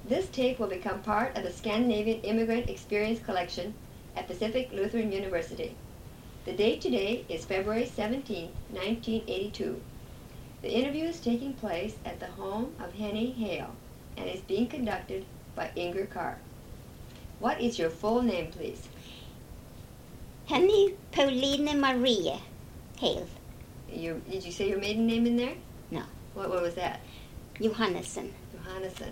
This tape will become part of the Scandinavian Immigrant Experience Collection at Pacific Lutheran University. The date today is February 17, 1982. The interview is taking place at the home of Henny Hale and is being conducted by Inger Carr. What is your full name, please? Henny Pauline Marie Hale. Did you say your maiden name in there? No. What was that? Johannesson. Johannesson.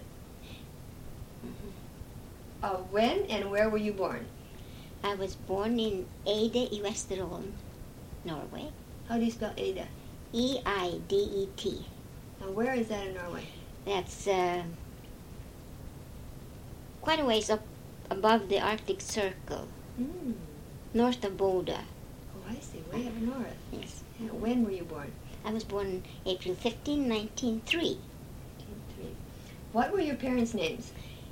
When and where were you born? I was born in Eide i Vesterålen, Norway. How do you spell Ada? E-I-D-E-T. Now, where is that in Norway? That's quite a ways up above the Arctic Circle, north of Bodø. Oh, I see. Way up north. Yes. Yeah, when were you born? I was born April 15, 1903. What were your parents' names?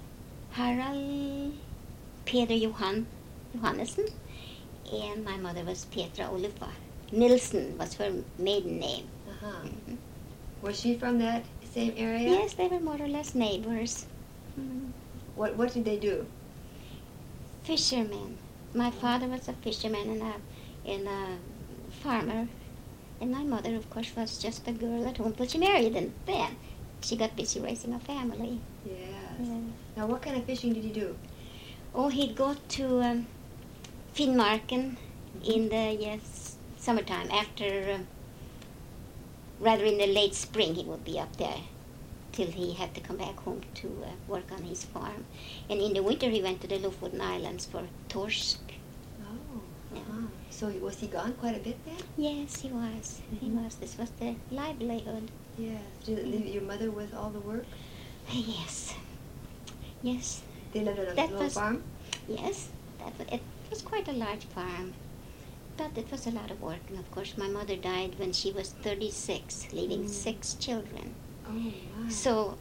Harald Peder Johannesson, and my mother was Petra Oluffa. Nilsson was her maiden name. Uh-huh. Was she from that same area? Yes, they were more or less neighbors. What did they do? Fishermen. My father was a fisherman and a farmer, and my mother, of course, was just a girl at home till she married, and then she got busy raising a family. Yes. Yeah. Now, what kind of fishing did he do? Oh, he'd go to Finnmarken in the summertime. After, rather in the late spring, he would be up there till he had to come back home to work on his farm. And in the winter, he went to the Lofoten Islands for torsk. Oh. Yeah. Uh-huh. So was he gone quite a bit then? Yes, he was. He was. This was the livelihood. Yes. Did you leave your mother with all the work? Yes. Yes. They lived on a That little was- farm? Yes. It was quite a large farm. But it was a lot of work. And of course, my mother died when she was 36, leaving 6 children. Oh, my. So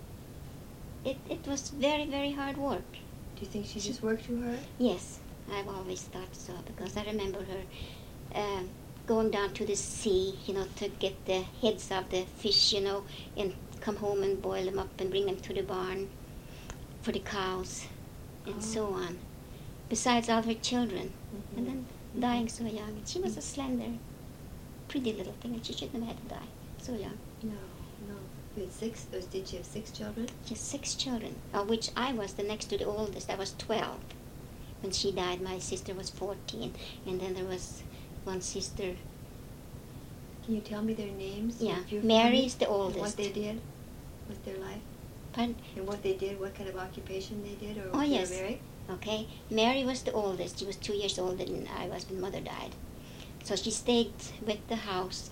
it was very, very hard work. Do you think she just worked too hard? Yes, I've always thought so, because I remember her going down to the sea, to get the heads of the fish, and come home and boil them up and bring them to the barn for the cows and so on, besides all her children. And then dying so young. And she was a slender, pretty little thing, and she shouldn't have had to die so young. No. You had 6? Did she have 6 children? Just 6 children, of which I was the next to the oldest. I was 12. When she died, my sister was 14. And then there was one sister. Can you tell me their names? Yeah, of your Mary's the family? And oldest. what they did with their life? Pardon? And what they did, what kind of occupation they did? Or Oh, if they yes. were married? Okay. Mary was the oldest. She was 2 years older than I was when Mother died. So she stayed with the house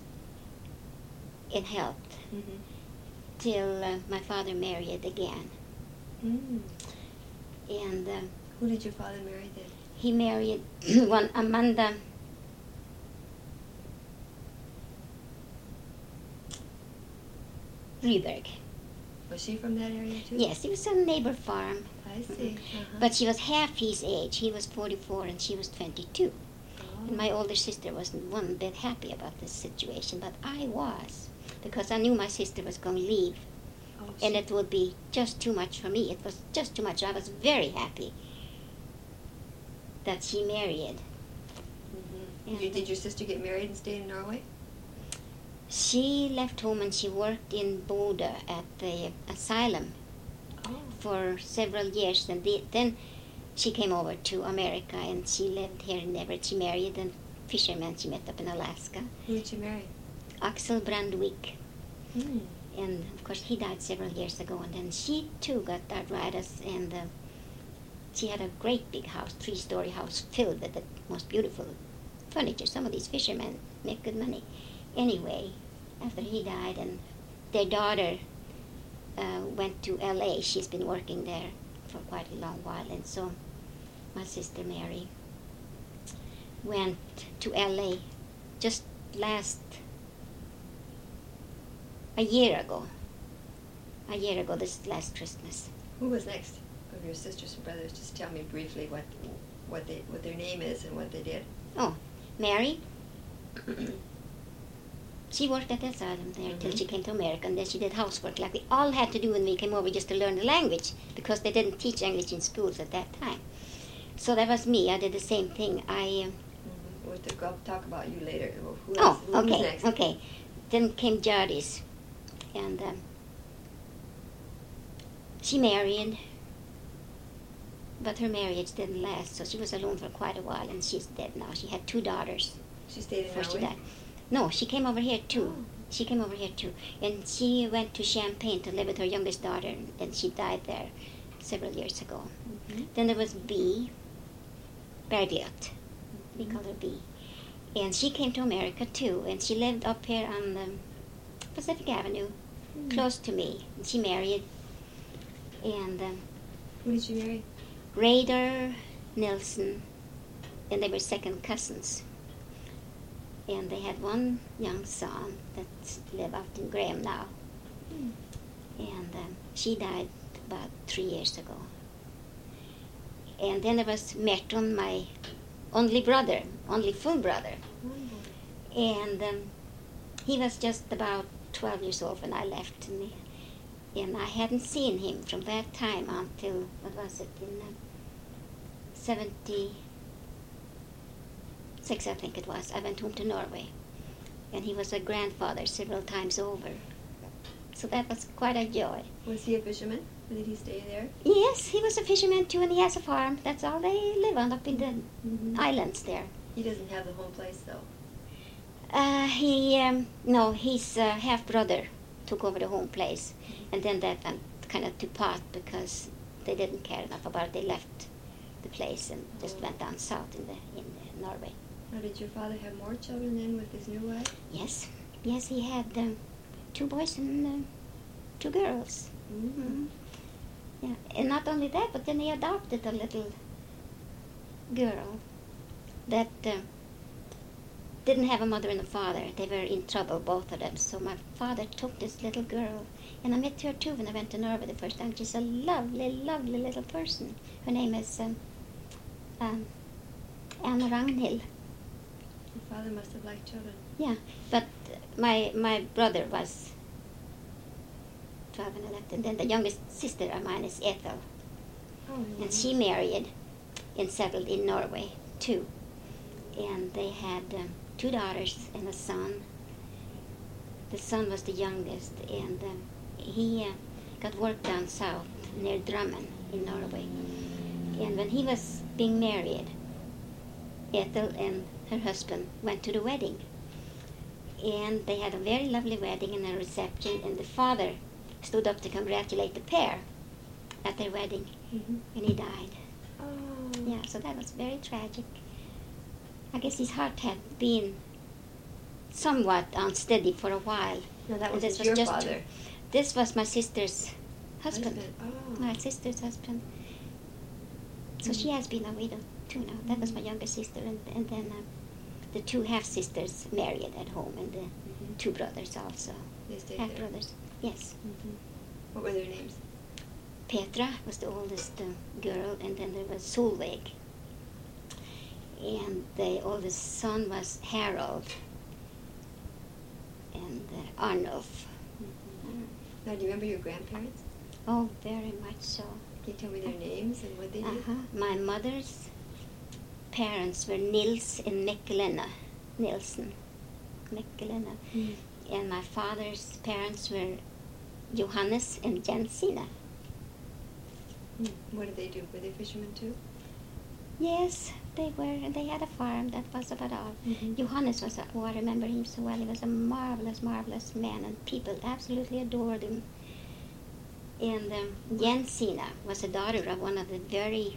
and helped till my father married again. And Who did your father marry then? he married one Amanda Ryberg. Was she from that area too? Yes, he was on a neighbor farm. I see. But she was half his age. He was 44 and she was 22. Oh. And my older sister wasn't one bit happy about this situation, but I was, because I knew my sister was going to leave, Oh, and it would be just too much for me. It was just too much. I was very happy that she married. And Did your sister get married and stay in Norway? she left home and she worked in Bodø at the asylum for several years, and then she came over to America and she lived here in Everett. She married a fisherman she met up in Alaska, Who did she marry? Axel Brandvik. And of course he died several years ago, and then she too got arthritis, and she had a great big house, 3-story house filled with the most beautiful furniture. Some of these fishermen make good money. Anyway, after he died, and their daughter went to L.A. She's been working there for quite a long while, and so my sister Mary went to L.A. just a year ago, this last Christmas. Who was next of your sisters and brothers? Just tell me briefly what their name is and what they did. Oh, Mary, She worked at the asylum there till she came to America, and then she did housework like we all had to do when we came over, just to learn the language, because they didn't teach English in schools at that time. So that was me. I did the same thing. We'll talk about you later. Who Oh, else? Who was okay, next? okay. Then came Jardis, and she married, but her marriage didn't last, so she was alone for quite a while, and she's dead now. She had 2 daughters. She stayed in before she Norway? died. No, she came over here too. Oh. She came over here too, and she went to Champagne to live with her youngest daughter, and she died there several years ago. Then there was B. Bergliot. We call her B. And she came to America too, and she lived up here on the Pacific Avenue, close to me. And she married, and Who did she marry? Raider Nilsson, and they were second cousins. And they had one young son that lives out in Graham now. And she died about 3 years ago. And then there was Merton, my only brother, only full brother. And he was just about 12 years old when I left. And I hadn't seen him from that time until, what was it, in 76, I think it was. I went home to Norway. And he was a grandfather several times over. So that was quite a joy. Was he a fisherman? Did he stay there? Yes, he was a fisherman too, and he has a farm. That's all they live on, up in the islands there. He doesn't have the home place, though. No, his half-brother took over the home place. And then that went kind of to pot because they didn't care enough about it. They left the place and just went down south in Norway. Now, did your father have more children then with his new wife? Yes, he had 2 boys and 2 girls. Yeah, and not only that, but then he adopted a little girl that didn't have a mother and a father. They were in trouble, both of them. So my father took this little girl, and I met her too when I went to Norway the first time. She's a lovely, lovely little person. Her name is Anna Ragnhild. Your father must have liked children. Yeah, but my brother was 12 and 11, and then the youngest sister of mine is Ethel. Oh, And she married and settled in Norway too. And they had 2 daughters and a son. The son was the youngest, and he got work down south near Drammen in Norway. And when he was being married, Ethel and her husband went to the wedding. And they had a very lovely wedding and a reception, and the father stood up to congratulate the pair at their wedding, and he died. Oh. Yeah, so that was very tragic. I guess his heart had been somewhat unsteady for a while. No, that And was this your just father. This was my sister's husband. Oh. My sister's husband. So she has been a widow too now. That was my younger sister, and then the 2 half-sisters married at home, and the 2 brothers also. They stayed there. Half-brothers, yes. What were their names? Petra was the oldest girl, and then there was Solveig. And the oldest son was Harold, and Arnulf. Now, do you remember your grandparents? Oh, very much so. Can you tell me their names and what they did? My mother's parents were Nils and Mikkelena Nilsson. Mikkelena. And my father's parents were Johannes and Jensina. What did they do? Were they fishermen too? Yes, they were, and they had a farm. That was about all. Johannes was, I remember him so well. He was a marvelous, marvelous man, and people absolutely adored him. And Jensina was a daughter of one of the very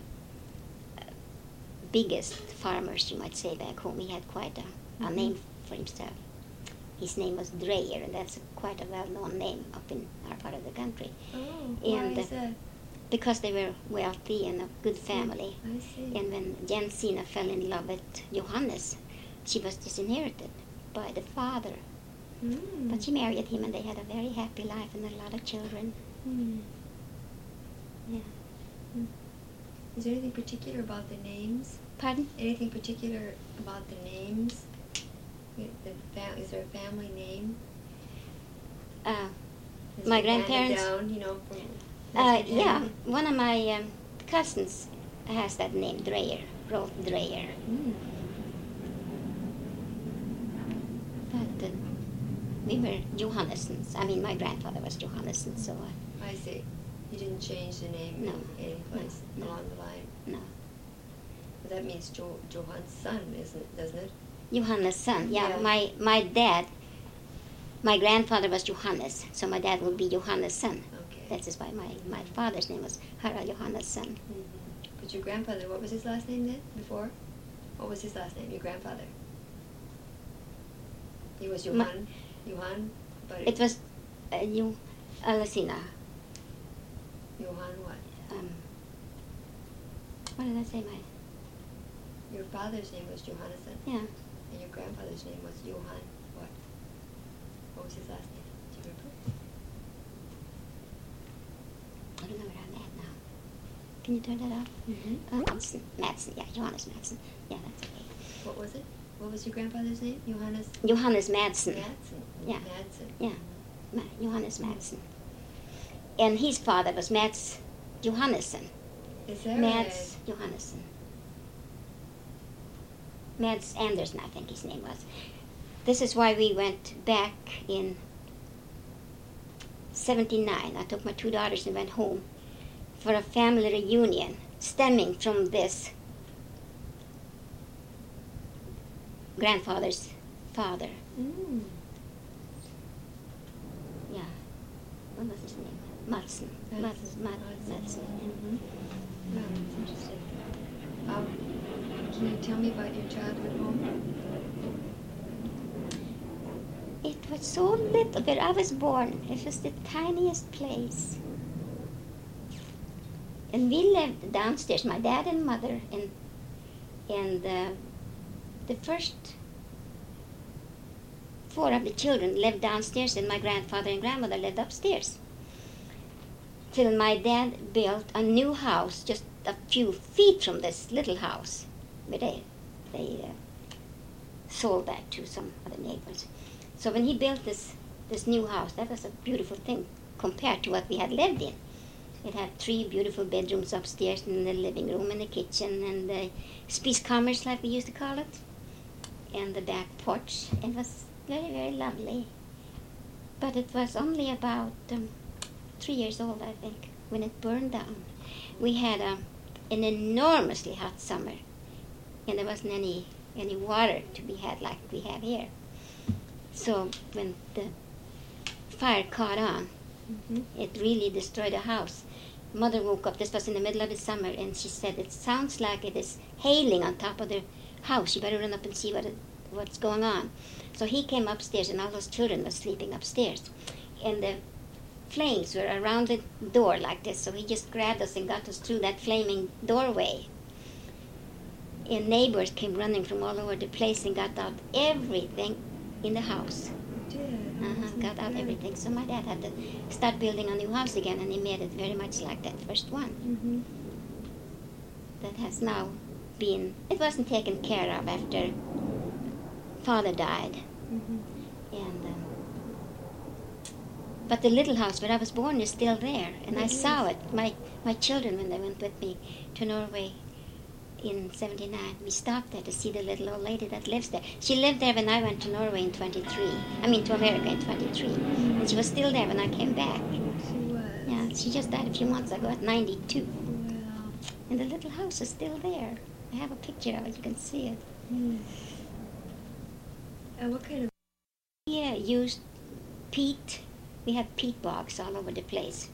biggest farmers, you might say, back home. He had quite a name for himself. His name was Dreyer, and that's quite a well-known name up in our part of the country. Oh, And why is that? because they were wealthy and a good family. I see. And when Jensina fell in love with Johannes, she was disinherited by the father. But she married him, and they had a very happy life and a lot of children. Yeah. Is there anything particular about the names? Pardon? Anything particular about the names Is there a family name? Is My it handed grandparents. down, you know, from Yeah, one of my cousins has that name, Dreyer, Rolf Dreyer. Mm. But we were Johannessens. I mean, my grandfather was Johannessen, so I see. You didn't change the name No. in any place No. along the line. no. But that means Johan's son, doesn't it? Johannes' son, yeah. Yeah. My dad, my grandfather was Johannes, so my dad would be Johannes' son. Okay. That is why my father's name was Harald Johannes' son. Mm-hmm. But your grandfather, what was his last name then, before? What was his last name, your grandfather? He was Johan? Johan? But It was, let's see now. Johan what? What did I say? Your father's name was Johannesson, Yeah. and your grandfather's name was Johan what? What was his last name? Do you remember? I don't know where I'm at now. Can you turn that off? Mm-hmm. Madsen, yeah, Johannes Madsen. Yeah, that's okay. What was it? What was your grandfather's name? Johannes Johannes Madsen. Madsen. Yeah. Madsen. Yeah. Johannes Madsen. And his father was Mats Johannessen. Is that Mats Johannessen. Mads Andersen, I think his name was. This is why we went back in 79. I took my two daughters and went home for a family reunion stemming from this grandfather's father. Mm. Yeah. What was his name? Madsen. Madsen. Mm-hmm. Well, that's interesting. Can you tell me about your childhood home? It was so little where I was born. It was the tiniest place. And we lived downstairs, my dad and mother, and the first 4 of the children lived downstairs, and my grandfather and grandmother lived upstairs. Till my dad built a new house just a few feet from this little house, but they sold that to some other neighbors. So when he built this new house, that was a beautiful thing compared to what we had lived in. It had 3 beautiful bedrooms upstairs, and the living room and the kitchen and the spiskammers, like we used to call it, and the back porch. It was very, very lovely. But it was only about 3 years old, I think, when it burned down. We had an enormously hot summer, and there wasn't any water to be had like we have here. So when the fire caught on, it really destroyed the house. Mother woke up, this was in the middle of the summer, and she said, it sounds like it is hailing on top of the house. You better run up and see what's going on. So he came upstairs, and all those children were sleeping upstairs. And the flames were around the door like this, so he just grabbed us and got us through that flaming doorway. And neighbors came running from all over the place and got out everything in the house. Got out everything. So my dad had to start building a new house again, and he made it very much like that first one. That has now been, it wasn't taken care of after father died. And but the little house where I was born is still there, and I saw it. My children, when they went with me to Norway in 79, we stopped there to see the little old lady that lives there. She lived there when I went to Norway in 23. I mean, to America in 23. And she was still there when I came back. She was. Yeah, she just died a few months ago at 92. Wow. And the little house is still there. I have a picture of it. You can see it. And what kind of... Yeah, used peat. We had peat bogs all over the place.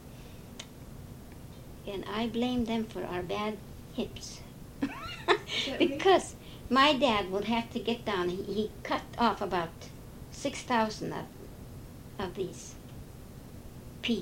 And I blame them for our bad hips. Because my dad would have to get down. He cut off about 6,000 of these peat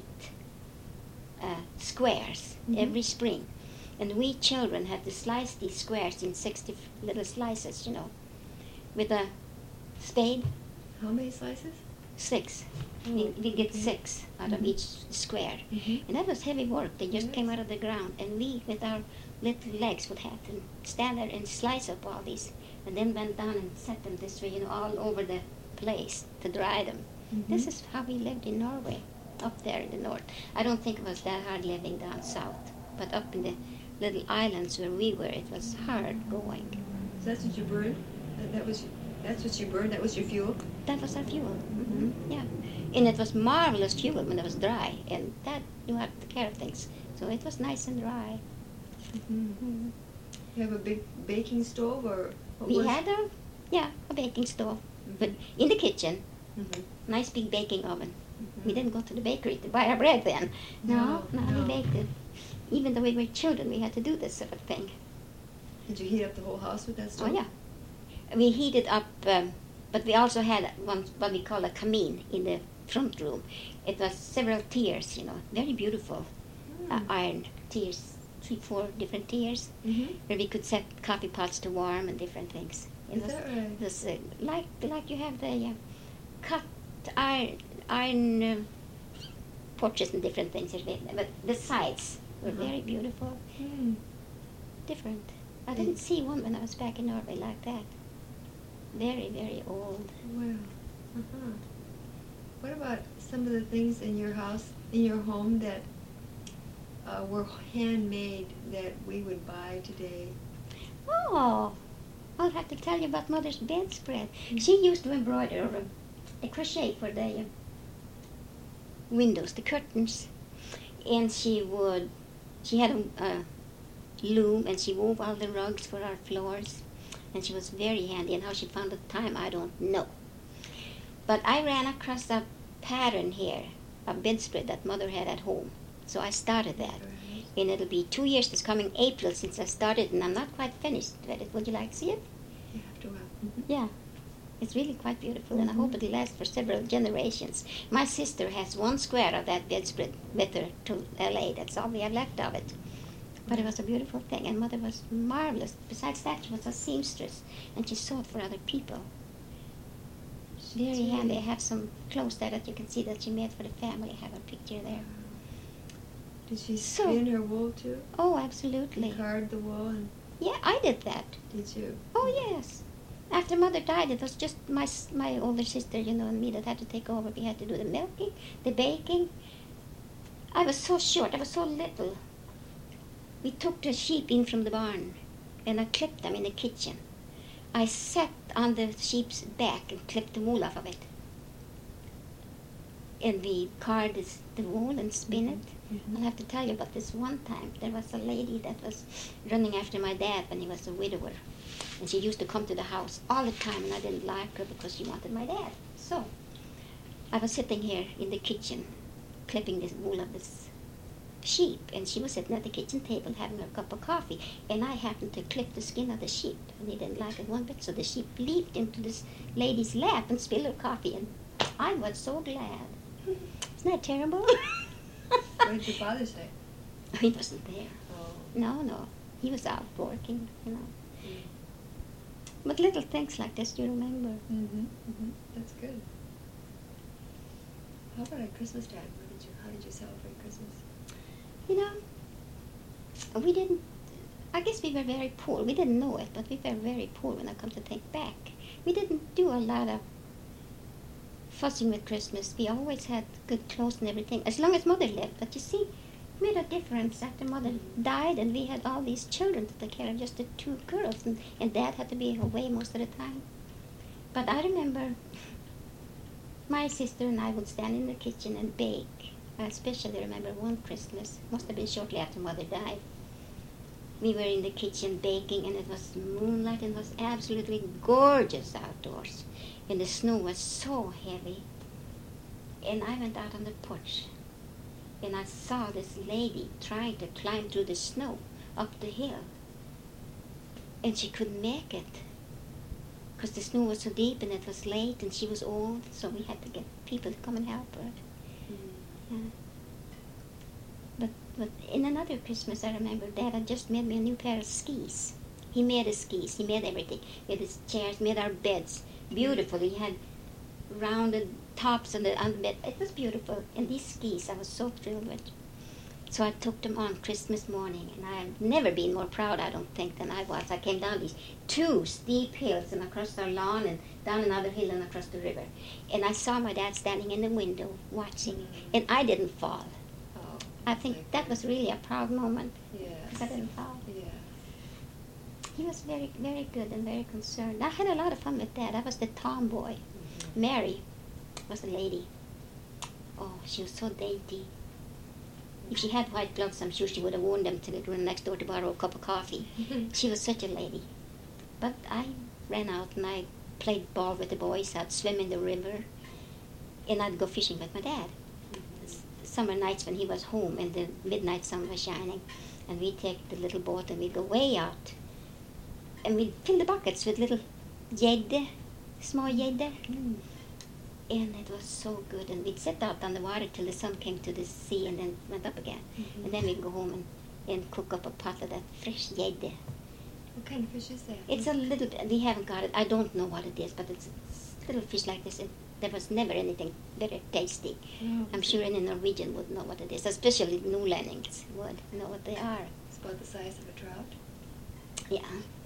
squares every spring. And we children had to slice these squares in 60 little slices, with a spade. How many slices? 6. We get 6 out of each square. And that was heavy work. They just came out of the ground. And we, with our little legs, would have to stand there and slice up all these and then went down and set them this way, all over the place to dry them. Mm-hmm. This is how we lived in Norway, up there in the north. I don't think it was that hard living down south, but up in the little islands where we were, it was hard going. So that's what you burned? That's what you burned? That was your fuel? That was our fuel. Mm-hmm. Yeah. And it was marvelous fuel when it was dry, and that you had to care of things. So it was nice and dry. Mm-hmm. Mm-hmm. You have a big baking stove, or what We was had a baking stove, Mm-hmm. but in the kitchen, Mm-hmm. nice big baking oven. Mm-hmm. We didn't go to the bakery to buy our bread then. No, we baked it. Even though we were children, we had to do this sort of thing. Did you heat up the whole house with that stove? Oh, yeah. We heated up, but we also had what we call a kamin in the front room. It was several tiers, very beautiful iron tiers, 3-4 different tiers, Mm-hmm. where we could set coffee pots to warm and different things. Is that right? It was like you have the cut iron porches and different things, but the sides were very beautiful, Mm. different. I didn't see one when I was back in Norway like that. Very, very old. Wow. Uh-huh. What about some of the things in your house, in your home, that were handmade that we would buy today? Oh, I'll have to tell you about Mother's bedspread. She used to embroider or a crochet for the windows, the curtains, and she had a loom, and she wove all the rugs for our floors, and she was very handy. And how she found the time, I don't know. But I ran across a pattern here, a bedspread that Mother had at home, so I started that. Right. And it'll be 2 years this coming April since I started, and I'm not quite finished with it. Would you like to see it? You have to. Mm-hmm. Yeah. It's really quite beautiful, and I hope it'll last for several generations. My sister has 1 square of that bedspread with her to L.A. That's all we have left of it. But it was a beautiful thing, and Mother was marvelous. Besides that, she was a seamstress, and she sewed for other people. Very handy. I have some clothes there that you can see that she made for the family. I have a picture there. Did she So- spin her wool too? Oh, absolutely. Card the wool, and Yeah, I did that. did you? Oh, yes. After Mother died, it was just my older sister, and me that had to take over. We had to do the milking, the baking. I was so short. I was so little. We took the sheep in from the barn, and I clipped them in the kitchen. I sat on the sheep's back and clipped the wool off of it. And we card the wool and spin it. Mm-hmm. I'll have to tell you about this one time. There was a lady that was running after my dad when he was a widower. And she used to come to the house all the time, and I didn't like her because she wanted my dad. So I was sitting here in the kitchen, clipping the wool of this sheep, and she was sitting at the kitchen table having a cup of coffee, and I happened to clip the skin of the sheep, and he didn't like it one bit, so the sheep leaped into this lady's lap and spilled her coffee, and I was so glad. Isn't that terrible? What did your father say? He wasn't there. Oh. No. He was out working. But little things like this you remember. Mm-hmm. Mm-hmm. That's good. How about at Christmas time? How did you celebrate Christmas? We didn't, I guess we were very poor. We didn't know it, but we were very poor when I come to think back. We didn't do a lot of fussing with Christmas. We always had good clothes and everything, as long as Mother lived. But you see, it made a difference after Mother died, and we had all these children to take care of, just the 2 girls, and Dad had to be away most of the time. But I remember my sister and I would stand in the kitchen and bake. I especially remember one Christmas, must have been shortly after Mother died. We were in the kitchen baking, and it was moonlight, and it was absolutely gorgeous outdoors. And the snow was so heavy. And I went out on the porch, and I saw this lady trying to climb through the snow up the hill. And she couldn't make it, because the snow was so deep, and it was late, and she was old, so we had to get people to come and help her. Yeah. But in another Christmas, I remember Dad had just made me a new pair of skis. He made the skis. He made everything. He had his chairs, made our beds. Beautiful. He had rounded tops on the bed. It was beautiful. And these skis I was so thrilled with. So I took them on Christmas morning, and I've never been more proud, I don't think, than I was. I came down these 2 steep hills and across our lawn and down another hill and across the river. And I saw my dad standing in the window watching, and I didn't fall. Oh, I think that was really a proud moment. yes. I didn't fall. Yeah. He was very, very good and very concerned. I had a lot of fun with Dad. I was the tomboy. Mary was the lady. Oh, she was so dainty. If she had white gloves, I'm sure she would have worn them to the room next door to borrow a cup of coffee. She was such a lady. But I ran out and I played ball with the boys. I'd swim in the river, and I'd go fishing with my dad. Summer nights when he was home and the midnight sun was shining, and we'd take the little boat and we'd go way out. And we'd fill the buckets with little gädde, small gädde. And it was so good. And we'd sit out on the water till the sun came to the sea and then went up again. And then we'd go home and cook up a pot of that fresh gädde. What kind of fish is that? It's a little bit, we haven't got it, I don't know what it is, but it's a little fish like this. And there was never anything very tasty. Oh, I'm sure any Norwegian would know what it is, especially Nordlendings would know what they are. It's about the size of a trout. Yeah.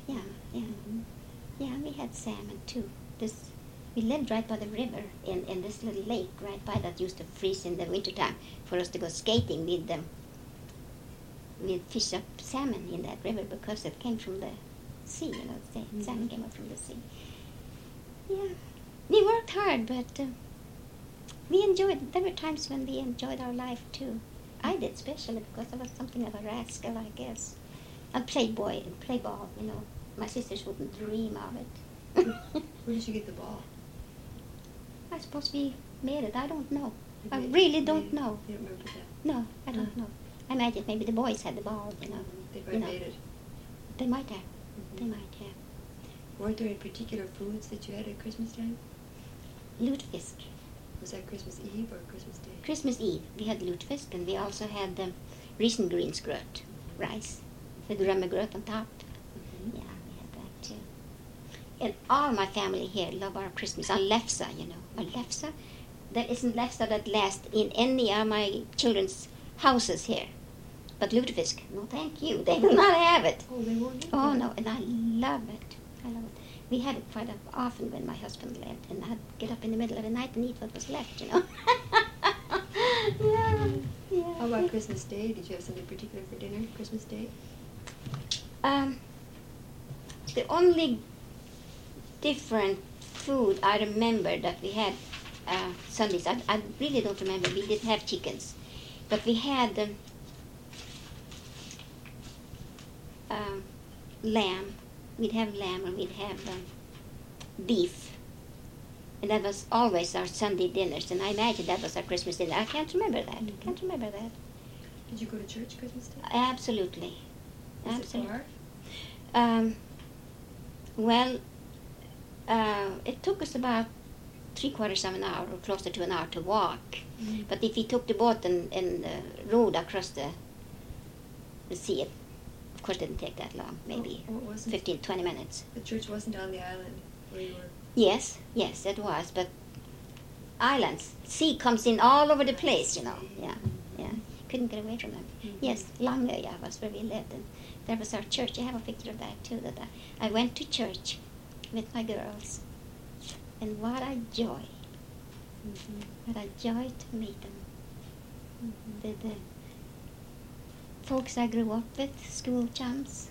Yeah, we had salmon too. We lived right by the river in this little lake right by that used to freeze in the wintertime for us to go skating with them. We'd fish up salmon in that river because it came from the sea, you know, salmon came up from the sea. Yeah, we worked hard, but we enjoyed, there were times when we enjoyed our life too. I did, especially because I was something of a rascal, I guess. I'd play ball, you know. My sisters wouldn't dream of it. Where did you get the ball? I suppose we made it. I don't know. You I did? really don't know. You don't remember that? No, I don't know. I imagine maybe the boys had the ball, you know. They probably You know. made it. They might have. They might have. Weren't there any particular foods that you had at Christmas time? Lutefisk. Was that Christmas Eve or Christmas Day? Christmas Eve, we had lutefisk, and we also had risengrynsgröt, rice, with römmegröt on top. Yeah, we had that too. And all my family here love our Christmas on lefse, you know. On lefse, there isn't lefse that lasts in any of my children's houses here. But lutefisk, no thank you. They will not have it. Oh, they won't eat Oh that. no, and I love it. I love it. We had it quite often when my husband lived, and I'd get up in the middle of the night and eat what was left, you know. Yeah. How about Christmas Day? Did you have something particular for dinner, Christmas Day? The only different food I remember that we had Sundays, I really don't remember. We did have chickens, but we had lamb. We'd have lamb, or we'd have beef. And that was always our Sunday dinners, and I imagine that was our Christmas dinner. I can't remember that. Can't remember that. Did you go to church Christmas Day? Absolutely. Was Absolutely. it far? Well, it took us about 3/4 of an hour, or closer to an hour, to walk. But if we took the boat and rowed across the sea, it, of course, didn't take that long. Maybe Oh, it wasn't? 15, 20 minutes. The church wasn't on the island where you were? Yes, it was. But islands, sea comes in all over the place, you know. Yeah. Couldn't get away from them. Yes, Langøya was where we lived, and there was our church. I have a picture of that too. That I went to church with my girls, and what a joy! What a joy to meet them. The folks I grew up with, school chums.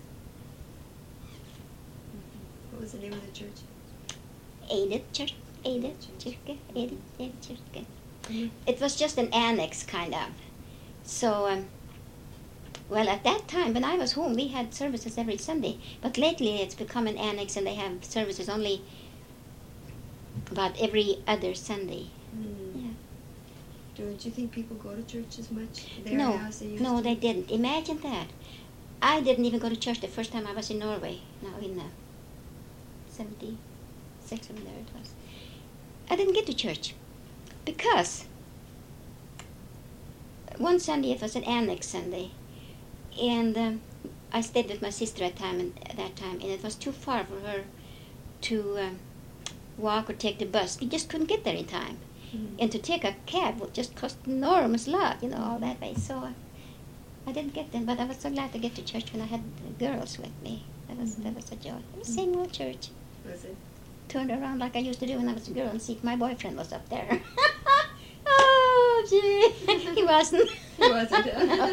What was the name of the church? Edith Church. Edith Kyrke. It was just an annex, kind of. So, well, at that time, when I was home, we had services every Sunday. But lately, it's become an annex, and they have services only about every other Sunday. Yeah. Don't you think people go to church as much there now as they used to? No, they didn't. Imagine that. I didn't even go to church the first time I was in Norway. Now in 76 or there it was. I didn't get to church because one Sunday it was an annex Sunday, and I stayed with my sister at that time, and it was too far for her to walk or take the bus. We just couldn't get there in time. And to take a cab would just cost enormous lot, you know, all that way. So I didn't get them, but I was so glad to get to church when I had the girls with me. That was a joy. It was the same old church. Was it? Turned around like I used to do when I was a girl and see if my boyfriend was up there. Oh, gee. He wasn't. He wasn't.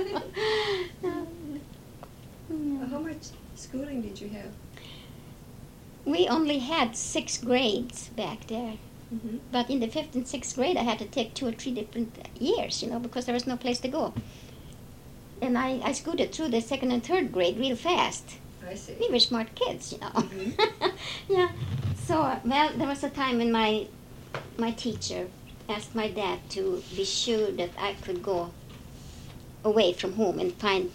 No. How much schooling did you have? We only had 6 grades back there. Mm-hmm. But in the 5th and 6th grade, I had to take 2 or 3 different years, because there was no place to go. And I scooted through the 2nd and 3rd grade real fast. I see. We were smart kids, Mm-hmm. Yeah. So, there was a time when my teacher asked my dad to be sure that I could go away from home and find,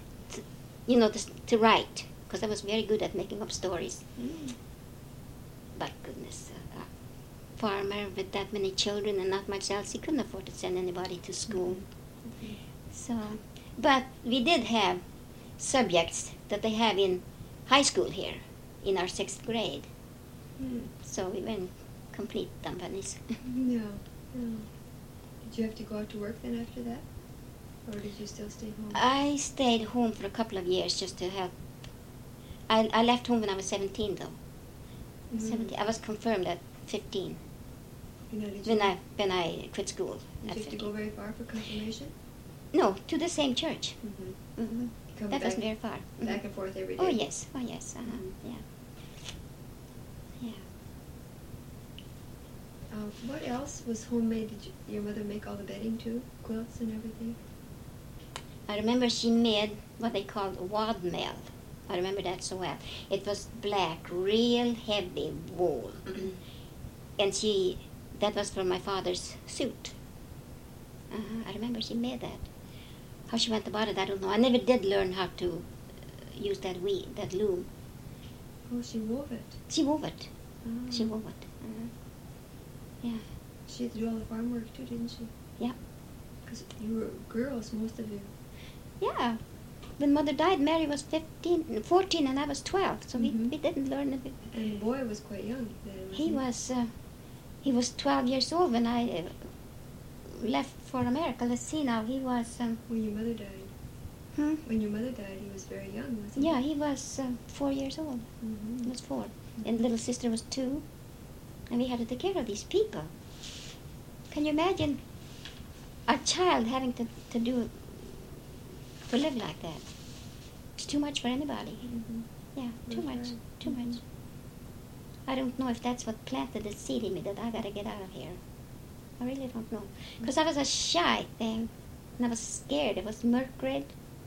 to write, because I was very good at making up stories. Mm. But goodness, a farmer with that many children and not much else, he couldn't afford to send anybody to school. Mm-hmm. So, but we did have subjects that they have in high school here, in our 6th grade. Mm. So we went complete companies. No. Did you have to go out to work then after that? Or did you still stay home? I stayed home for a couple of years just to help. I left home when I was 17, though. Mm-hmm. 17. I was confirmed at 15 Did when I quit school. you At have to 15. go very far for confirmation? No, to the same church. Mm-hmm. Mm-hmm. Come That back, wasn't very far. Mhm. back and forth every day? Oh yes, oh yes. Mhm. Yeah. What else was homemade? Did your mother make all the bedding too? Quilts and everything? I remember she made what they called wadmel. I remember that so well. It was black, real heavy wool. And that was for my father's suit. I remember she made that. How she went about it, I don't know. I never did learn how to use that loom. Oh, she wove it. She wove it. Oh. She wove it. Yeah. She had to do all the farm work too, didn't she? Yeah. Because you were girls, most of you. Yeah. When Mother died, Mary was 14, and I was 12, so Mhm. we didn't learn it. And the boy was quite young then. He was 12 years old when I left for America. Let's see now, he was... When your mother died. When your mother died, he was very young, wasn't Yeah, he was 4 years old. Mm-hmm. He was 4. And little sister was 2. And we had to take care of these people. Can you imagine a child having to live like that? It's too much for anybody. Mm-hmm. Yeah, too That's much, right. too much. I don't know if that's what planted the seed in me that I got to get out of here. I really don't know. Because I was a shy thing, and I was scared. It was murk red.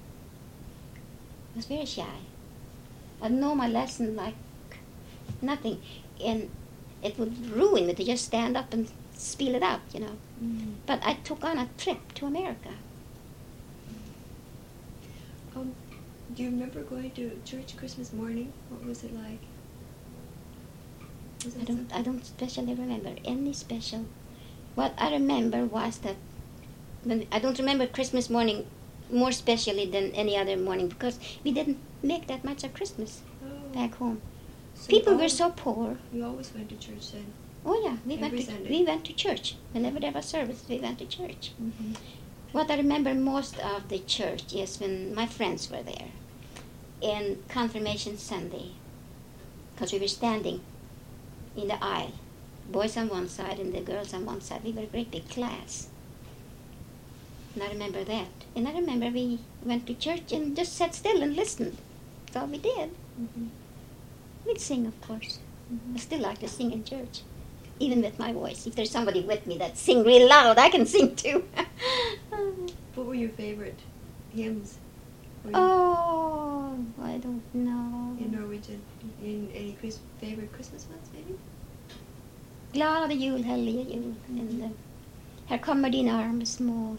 I was very shy. I'd know my lesson like nothing, and it would ruin me to just stand up and spiel it out, Mm-hmm. But I took on a trip to America. Do you remember going to church Christmas morning? What was it like? Was it I don't especially remember any special. What I remember was that I don't remember Christmas morning more specially than any other morning because we didn't make that much of Christmas Oh. back home. So People you were always- so poor. You always went to church then? Oh yeah, we Every Sunday. went to church. Whenever there was service, we went to church. Mm-hmm. What I remember most of the church is when my friends were there. And Confirmation Sunday, because we were standing in the aisle, boys on one side and the girls on one side. We were a great big class. And I remember that. And I remember we went to church and just sat still and listened. That's all we did. Mm-hmm. We'd sing, of course. Mm-hmm. I still like to sing in church, even with my voice. If there's somebody with me that sing real loud, I can sing too. What were your favorite hymns? Were you Oh, I don't know. in Norwegian? In any favorite Christmas ones, maybe? Glada jul, heliga jul. And Här kommer din arm små.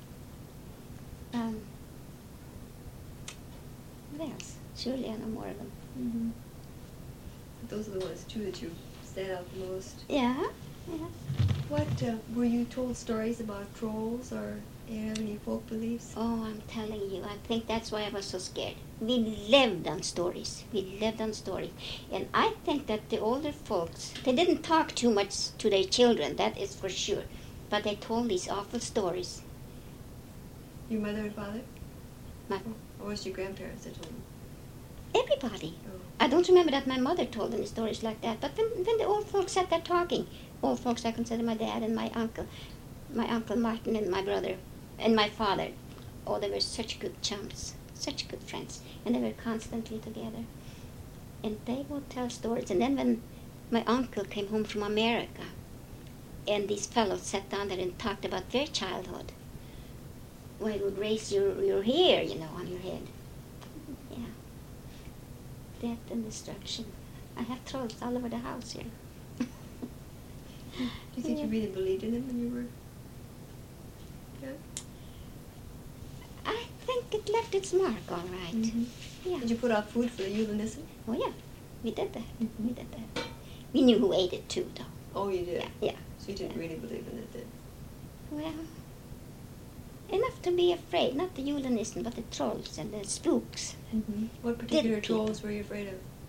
What else? Surely I know more of them. Mm-hmm. Those are the ones, too, that you stand out the most. Yeah. What, were you told stories about trolls or any folk beliefs? Oh, I'm telling you, I think that's why I was so scared. We lived on stories. And I think that the older folks, they didn't talk too much to their children, that is for sure. But they told these awful stories. Your mother and father? Or was it your grandparents that told them? Everybody. Oh. I don't remember that my mother told any stories like that, but when the old folks sat there talking, old folks I consider my dad and my uncle Martin and my brother and my father, oh, they were such good chums, such good friends, and they were constantly together. And they would tell stories. And then when my uncle came home from America, and these fellows sat down there and talked about their childhood, well, it would raise your hair, on your head. Yeah. Death and destruction. I have trolls all over the house here. Do you think you really believed in them when you were young? I think it left its mark, all right. Mm-hmm. Yeah. Did you put out food for the Yule Nissen? Oh, yeah. We did that. Mm-hmm. We did that. We knew who ate it, too, though. Oh, you did? Yeah. So you didn't really believe in it then? Well, enough to be afraid. Not the Yule Nissen, but the trolls and the spooks. Mm-hmm. What particular people. trolls were you afraid of?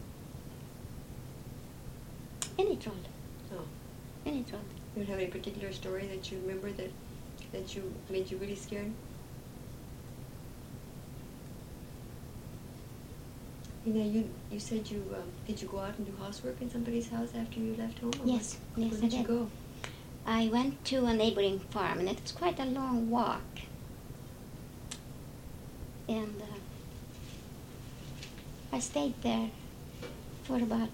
Any troll. Oh. Any troll. You don't have any particular story that you remember that you made you really scared? You said did you go out and do housework in somebody's house after you left home? Or Yes, yes, where I did you did. go? I went to a neighboring farm, and it was quite a long walk. And I stayed there for about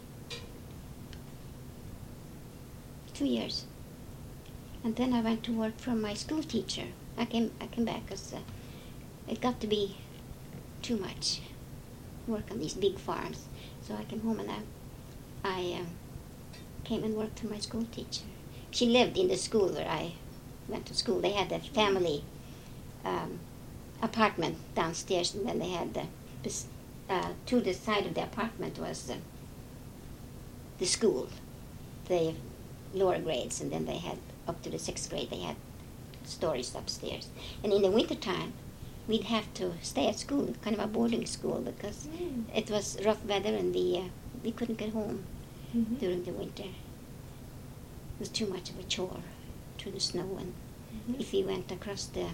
2 years. And then I went to work for my school teacher. I came back because it got to be too much work on these big farms. So I came home and I came and worked for my school teacher. She lived in the school where I went to school. They had a family apartment downstairs, and then they had to the side of the apartment was the school, the lower grades, and then they had up to the 6th grade. They had stories upstairs. And in the wintertime, we'd have to stay at school, kind of a boarding school, because it was rough weather and we couldn't get home during the winter. It was too much of a chore through the snow, and if we went across the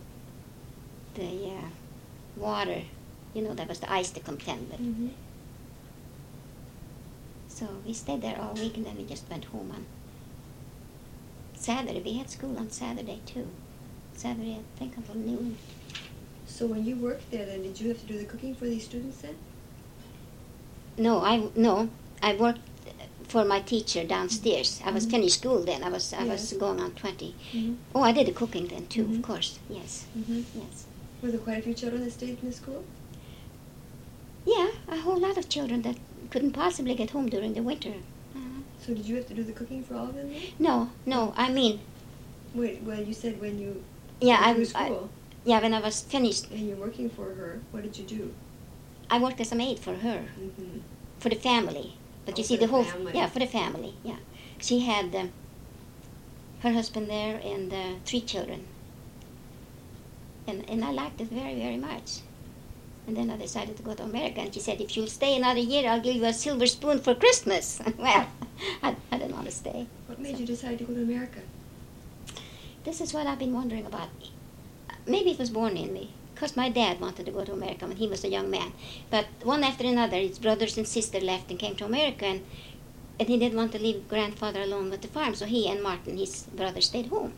water, that was the ice to contend with. So we stayed there all week, and then we just went home on Saturday. We had school on Saturday too. Saturday, I think, until noon. So when you worked there, then did you have to do the cooking for these students then? No, I worked for my teacher downstairs. I was finished school then. I was going on 20. Oh, I did the cooking then too, of course. Yes, yes. Were there quite a few children that stayed in the school? Yeah, a whole lot of children that couldn't possibly get home during the winter. So did you have to do the cooking for all of them then? No. I mean. Wait, well, you said when you went through school. When I was finished. And you're working for her, what did you do? I worked as a maid for her, for the family. But you see, the whole for the family. Yeah, she had her husband there and 3 children, and I liked it very, very much. And then I decided to go to America, and she said, "If you'll stay another year, I'll give you a silver spoon for Christmas." Well, I didn't want to stay. What made you decide to go to America? This is what I've been wondering about. Maybe it was born in me, because my dad wanted to go to America when he was a young man. But one after another, his brothers and sister left and came to America, and he didn't want to leave grandfather alone with the farm, so he and Martin, his brother, stayed home.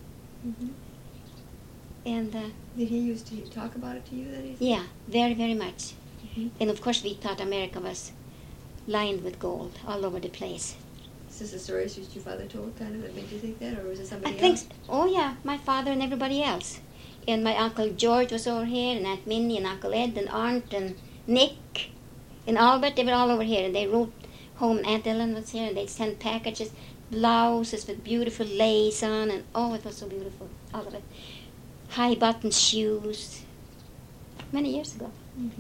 And did he used to talk about it to you then? Yeah, very, very much. And of course we thought America was lined with gold all over the place. Is this a story that your father told kind of that made you think that, or was it somebody else? I think, oh yeah, my father and everybody else. And my Uncle George was over here, and Aunt Minnie, and Uncle Ed, and Aunt, and Nick, and Albert. They were all over here, and they wrote home. Aunt Ellen was here, and they'd send packages, blouses with beautiful lace on, and oh, it was so beautiful, all of it. High button shoes, many years ago.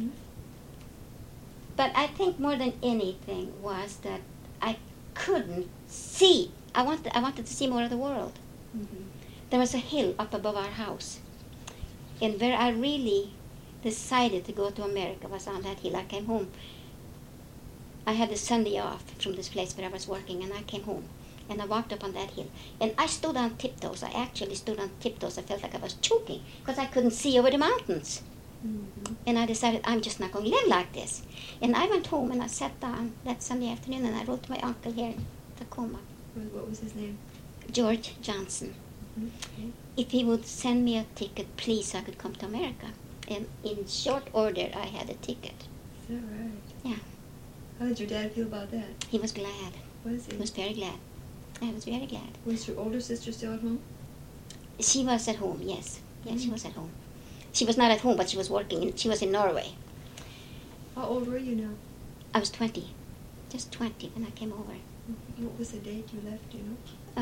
But I think more than anything was that I couldn't see. I wanted to see more of the world. There was a hill up above our house. And where I really decided to go to America was on that hill. I came home. I had a Sunday off from this place where I was working, and I came home. And I walked up on that hill. And I stood on tiptoes. I actually stood on tiptoes. I felt like I was choking because I couldn't see over the mountains. Mm-hmm. And I decided I'm just not going to live like this. And I went home and I sat down that Sunday afternoon and I wrote to my uncle here in Tacoma, What was his name? George Johnson, Okay. if he would send me a ticket, please, so I could come to America. And in short order, I had a ticket. Is that right? Yeah. How did your dad feel about that? He was glad. Was he? He was very glad. I was very glad. Was your older sister still at home? She was at home, yes. Yes, she Mm. was at home. She was not at home, but she was working. She was in Norway. How old were you now? I was 20. Just 20 when I came over. What was the date you left, do you know?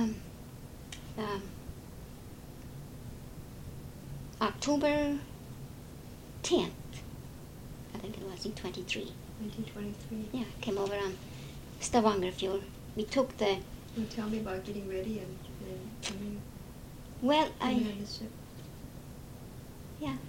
October 10th, I think it was, in 23. 1923. Yeah, came over on Stavangerfjord. We took the, Well, tell me about getting ready and coming well, on the ship. yeah.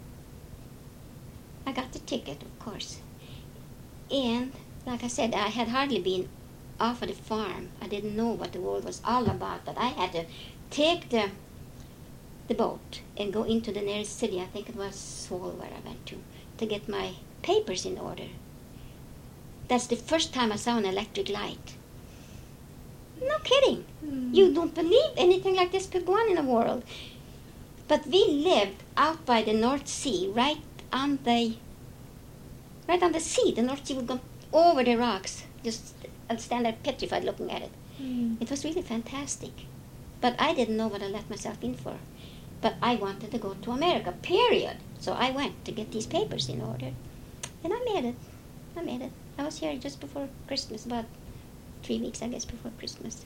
I got the ticket, of course. And, like I said, I had hardly been off of the farm. I didn't know what the world was all about, but I had to take the boat and go into the nearest city. I think it was Seoul where I went to get my papers in order. That's the first time I saw an electric light. No kidding. Mm. You don't believe anything like this could go on in the world. But we lived out by the North Sea, right on the sea. The North Sea would go over the rocks. Just I'd stand there petrified looking at it. Mm. It was really fantastic. But I didn't know what I let myself in for. But I wanted to go to America, period. So I went to get these papers in order. And I made it. I was here just before Christmas, about 3 weeks, I guess, before Christmas.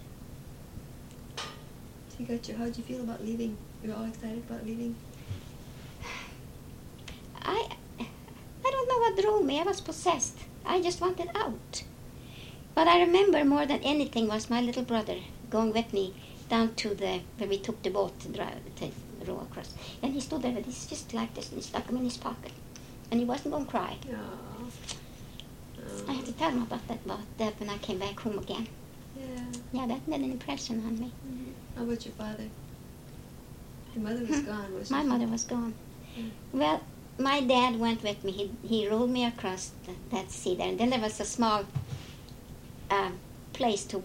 So how'd you feel about leaving? You were all excited about leaving? I don't know what drove me. I was possessed. I just wanted out. What I remember more than anything was my little brother going with me down to where we took the boat to row across. And he stood there with his fist like this and he stuck them in his pocket. And he wasn't going to cry. I had to tell him about that when I came back home again. Yeah. Yeah, that made an impression on me. Mm-hmm. How about your father? Your mother was gone, wasn't she? My mother was gone. Mm. Well, my dad went with me. He rowed me across that sea there. And then there was a small place to,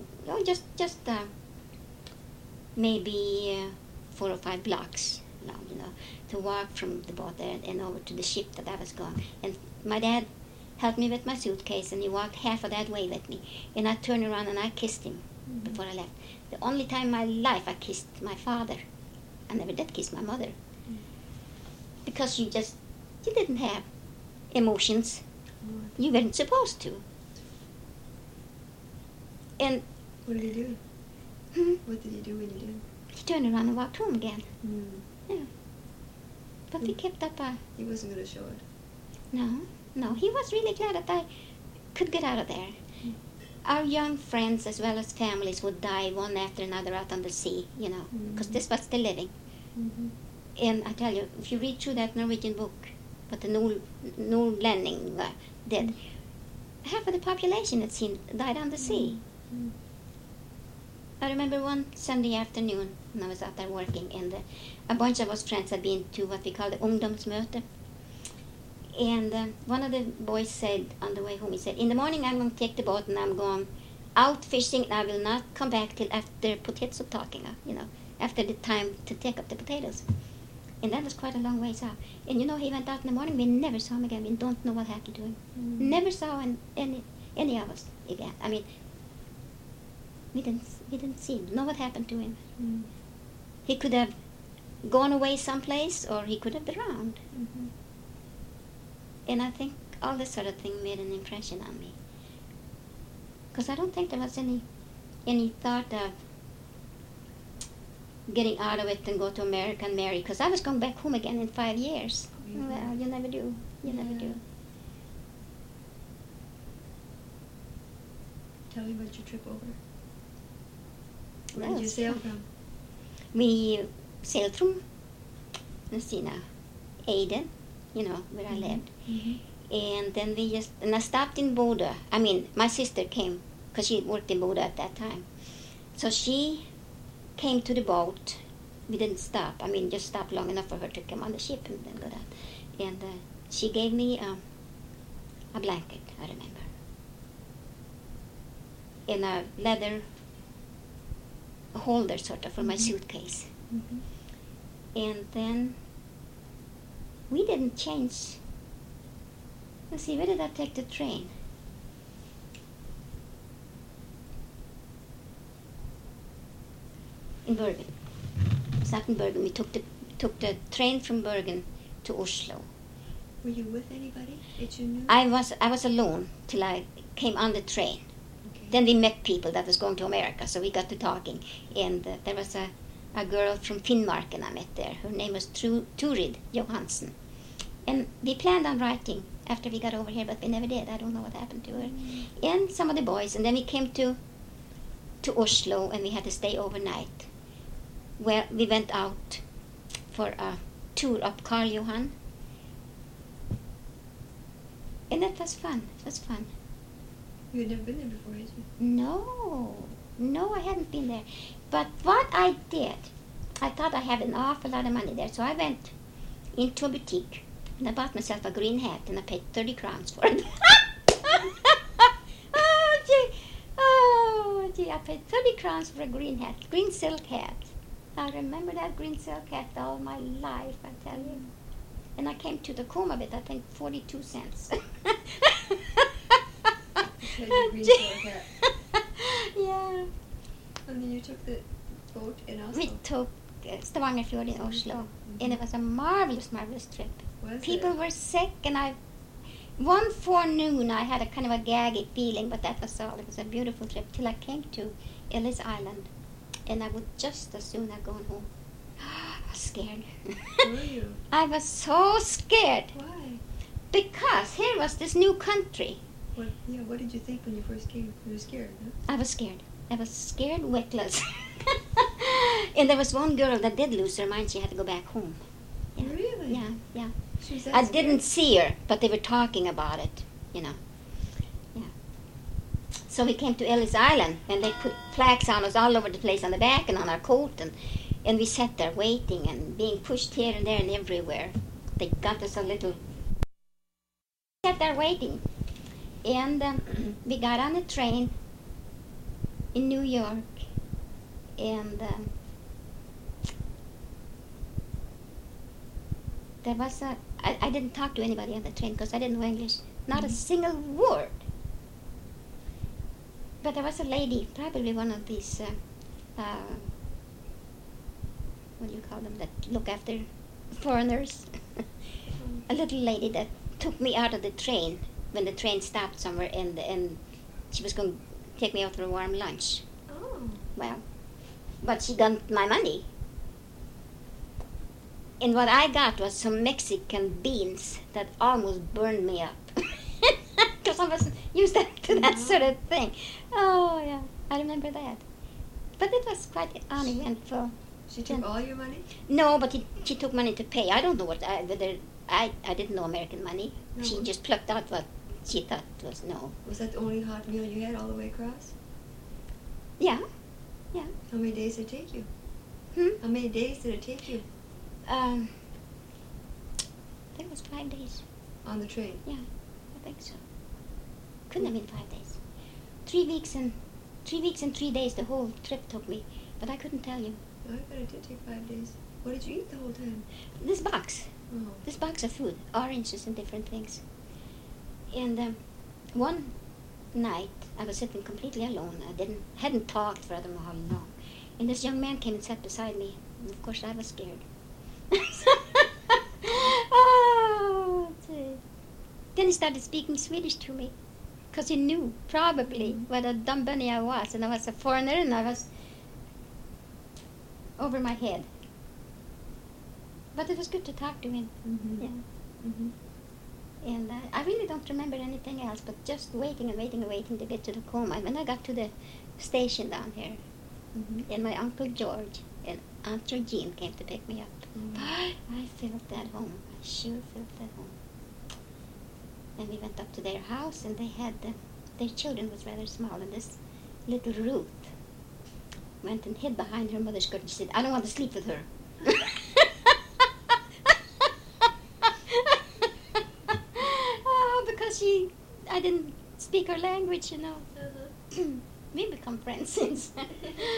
maybe 4 or 5 blocks long, to walk from the boat there and over to the ship that I was going. And my dad helped me with my suitcase, and he walked half of that way with me. And I turned around and I kissed him before I left. The only time in my life I kissed my father. I never did kiss my mother. Because you didn't have emotions. You weren't supposed to. And What did he do? hmm, What did he do when you did? he turned around and walked home again. Mm. Yeah. But we kept up He wasn't going to show it. No, he was really glad that I could get out of there. Mm. Our young friends as well as families would die one after another out on the sea, because this was the living. Mm-hmm. And I tell you, if you read through that Norwegian book, what the Nordlending did, half of the population, it seemed, died on the sea. Mm. I remember one Sunday afternoon when I was out there working, and a bunch of us friends had been to what we call the ungdomsmöte. And one of the boys said on the way home, he said, in the morning I'm going to take the boat and I'm going out fishing and I will not come back till after potetsupptaking, after the time to take up the potatoes. And that was quite a long ways out. And he went out in the morning, we never saw him again. We don't know what happened to him. Never saw any of us again. I mean, we didn't see him, know what happened to him. Mm. He could have gone away someplace or he could have drowned. Mm-hmm. And I think all this sort of thing made an impression on me. Because I don't think there was any thought of getting out of it and go to America and marry. Because I was going back home again in 5 years. Yeah. Well, you never do. You never do. Tell me about your trip over. Where Well, did you it's sail fun. from? We sailed from, Aden, where I lived. Mm-hmm. And then I stopped in Bodø. I mean, my sister came, because she worked in Bodø at that time. So she came to the boat. We didn't stop. I mean, just stopped long enough for her to come on the ship and then go down. And she gave me a blanket, I remember, in a leather holder sort of for my suitcase. Mm-hmm. And then we didn't change. Let's see, where did I take the train? In Bergen. It's not in Bergen. We took the train from Bergen to Oslo. Were you with anybody that you knew? I was alone till I came on the train. Okay. Then we met people that was going to America, so we got to talking. And there was a girl from Finnmarken I met there. Her name was Turid Johansen. And we planned on writing after we got over here, but we never did. I don't know what happened to her. And some of the boys. And then we came to Oslo, and we had to stay overnight. Well, we went out for a tour up Karl Johan. And that was fun. It was fun. You had never been there before, had you? No, I hadn't been there. But what I did, I thought I had an awful lot of money there. So I went into a boutique and I bought myself a green hat and I paid 30 crowns for it. Oh, gee, I paid 30 crowns for a green hat, green silk hat. I remember that green silk hat all my life, I tell you. And I came to the Tacoma with, I think, 42 cents. Green silk hat. Yeah. And then you took the boat in Oslo? We took Stavangerfjord in Oslo, and it was a marvelous, marvelous trip. Was People it? were sick, and one forenoon I had a kind of a gaggy feeling, but that was all. It was a beautiful trip till I came to Ellis Island, and I would just as soon have gone home. I was scared. Were you? I was so scared Why? because here was this new country. What did you think when you first came? You were scared, huh? I was scared. I was scared witless. And there was one girl that did lose her mind. She had to go back home. Yeah. Really? Yeah. She was that I scared? didn't see her, but they were talking about it, Yeah. So we came to Ellis Island, and they put flags on us all over the place on the back and on our coat, and we sat there waiting and being pushed here and there and everywhere. They got us a little... We sat there waiting, and we got on a train in New York, and there was I didn't talk to anybody on the train because I didn't know English, not a single word. But there was a lady, probably one of these, what do you call them, that look after foreigners, a little lady that took me out of the train when the train stopped somewhere, and she was going to take me out for a warm lunch. Oh. Well, but she got my money. And what I got was some Mexican beans that almost burned me up. Because I wasn't used to that sort of thing. Oh, yeah, I remember that. But it was quite uneventful. She took all your money? No, but she took money to pay. I don't know whether I didn't know American money. No. She just plucked out what she thought was no. Was that the only hot meal you had all the way across? Yeah. How many days did it take you? Hmm? How many days did it take you I think it was 5 days. on the train? Yeah, I think so. Couldn't have been 5 days. 3 weeks and 3 days the whole trip took me, but I couldn't tell you. I bet it did take 5 days. What did you eat the whole time? This box Oh. of food, oranges and different things. And one night I was sitting completely alone. I hadn't talked for I don't know how long. And this young man came and sat beside me. And of course I was scared. Oh, gee. Then he started speaking Swedish to me, because he knew probably what a dumb bunny I was, and I was a foreigner, and I was over my head. But it was good to talk to him. Mm-hmm. Yeah. Mm-hmm. And I really don't remember anything else, but just waiting and waiting and waiting to get to the coma. And when I got to the station down here, Mm-hmm. and my Uncle George and Aunt Georgine came to pick me up, I felt at home. I sure felt at home. And we went up to their house, and they had their children was rather small, and this little Ruth went and hid behind her mother's curtain. She said, "I don't want to sleep with her." I didn't speak her language, you know. Uh-huh. We become friends since. Yeah.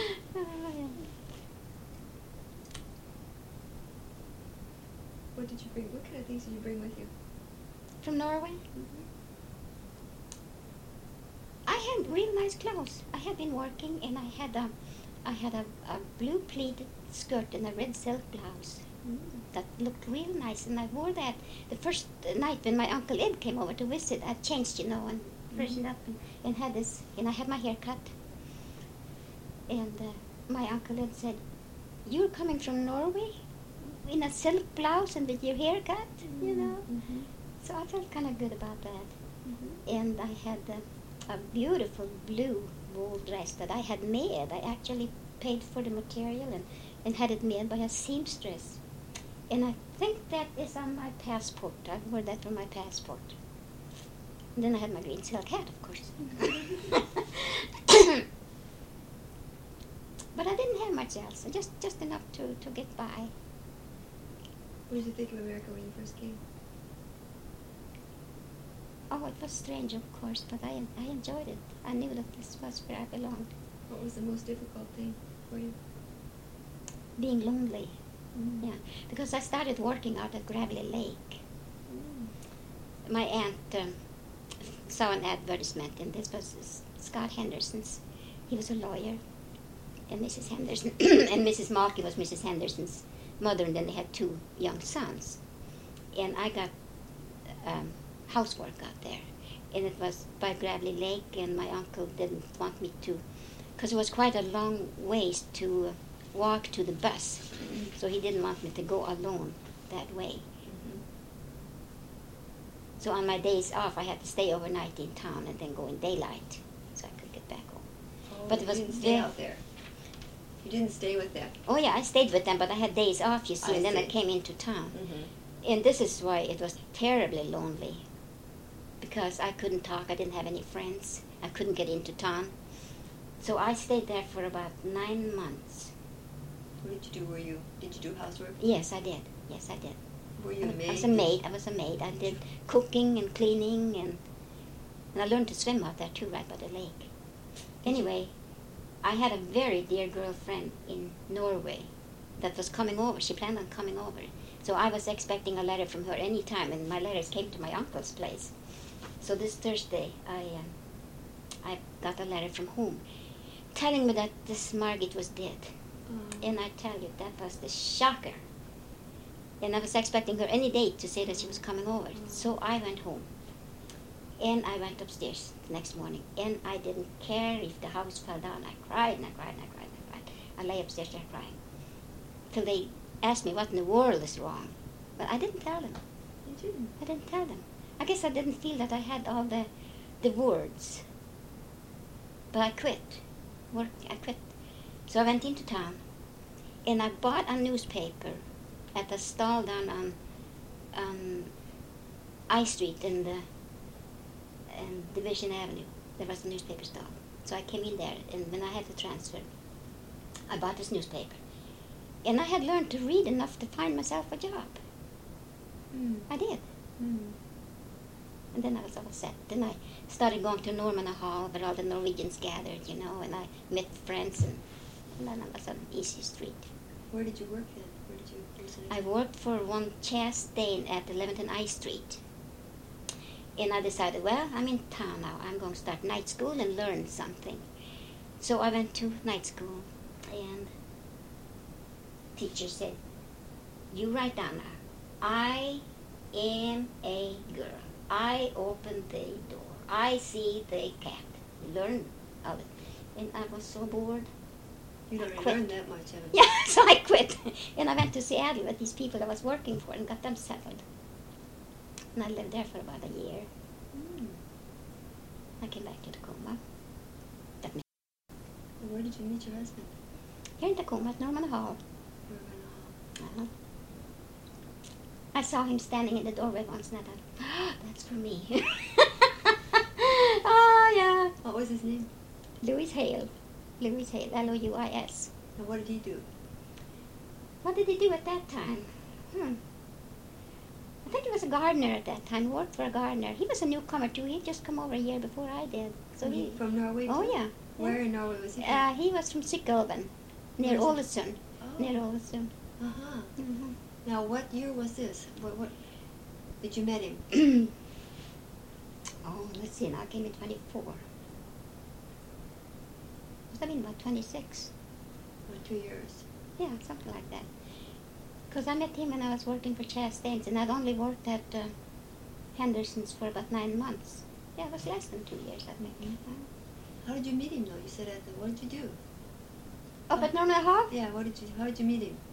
What did you bring? What kind of things did you bring with you? From Norway? I had real nice clothes. I had been working, and I had a blue pleated skirt and a red silk blouse. That looked real nice, and I wore that the first night when my Uncle Ed came over to visit. I changed, you know, and freshened up, and had this, and I had my hair cut. And my Uncle Ed said, "You're coming from Norway in a silk blouse and with your hair cut," you know. So I felt kind of good about that. And I had a beautiful blue wool dress that I had made. I actually paid for the material and had it made by a seamstress. And I think that is on my passport. I wore that for my passport. And then I had my green silk hat, of course. But I didn't have much else, just enough to get by. What did you think of America when you first came? Oh, it was strange, of course, but I enjoyed it. I knew that this was where I belonged. What was the most difficult thing for you? Being lonely. Yeah, because I started working out at Gravelly Lake. My aunt saw an advertisement, and this was Scott Henderson's. He was a lawyer, and Mrs. Henderson and Mrs. Malky was Mrs. Henderson's mother, and then they had 2 young sons. And I got housework out there, and it was by Gravelly Lake, and my uncle didn't want me to, because it was quite a long ways to walk to the bus, so he didn't want me to go alone that way. So on my days off, I had to stay overnight in town and then go in daylight, so I could get back home. Oh, But it was you didn't stay out there. You didn't stay with them. Oh yeah, I stayed with them, but I had days off, you see, and then I see. came into town. And this is why it was terribly lonely, because I couldn't talk, I didn't have any friends, I couldn't get into town. So I stayed there for about 9 months. What did you do? Did you do housework? Yes, I did. Yes, I did. Were you a maid? I was a maid. I was a maid. I did cooking and cleaning, and I learned to swim out there too, right by the lake. Anyway, I had a very dear girlfriend in Norway that was coming over. She planned on coming over. So I was expecting a letter from her any time, and my letters came to my uncle's place. So this Thursday, I got a letter from home telling me that this Margit was dead. And I tell you, that was the shocker. And I was expecting her any day to say that she was coming over. So I went home. And I went upstairs the next morning. And I didn't care if the house fell down. I cried and I cried and I cried and I cried. I lay upstairs there crying. Till they asked me what in the world is wrong. But I didn't tell them. You didn't? I didn't tell them. I guess I didn't feel that I had all the words. But I quit. I quit. So I went into town, and I bought a newspaper at a stall down on I Street in Division Avenue. There was a newspaper stall. So I came in there, and when I had the transfer, I bought this newspaper. And I had learned to read enough to find myself a job. I did. And then I was all set. Then I started going to Normanna Hall, where all the Norwegians gathered, you know, and I met friends, and then I was on Easy Street. Where did you work then? Where did you I worked for one Chastain at 11th and I Street. And I decided, well, I'm in town now. I'm going to start night school and learn something. So I went to night school, and teacher said, you write down now, I am a girl. I open the door. I see the cat. Learn all it. And I was so bored. You I already quit. learned that much, haven't you? Yeah, so I quit. And I went to Seattle with these people I was working for and got them settled. And I lived there for about a year. I came back to Tacoma. Where did you meet your husband? Here in Tacoma at Normanna Hall. Uh-huh. I saw him standing in the doorway once, and I thought, that's for me. Oh, yeah. What was his name? Louis Hale. Louis Hale, Louis. And what did he do? What did he do at that time? I think he was a gardener at that time. He worked for a gardener. He was a newcomer too. He'd just come over a year before I did. So he from Norway Oh too? yeah. Where in Norway was he from? He was from Sykkylven, near Where is Ålesund. Oh. Near Ålesund. Uh-huh. Mm-hmm. Now, what year was this? What did you met him? Oh, let's see. Now I came in 24. Must have been about 26. Or 2 years? Yeah, something like that. Because I met him when I was working for Chastain's, and I'd only worked at Henderson's for about 9 months. Yeah, it was less than 2 years I'd met him. How did you meet him, though? You said what did you do? Oh, but Norman Hall? Yeah, how did you meet him?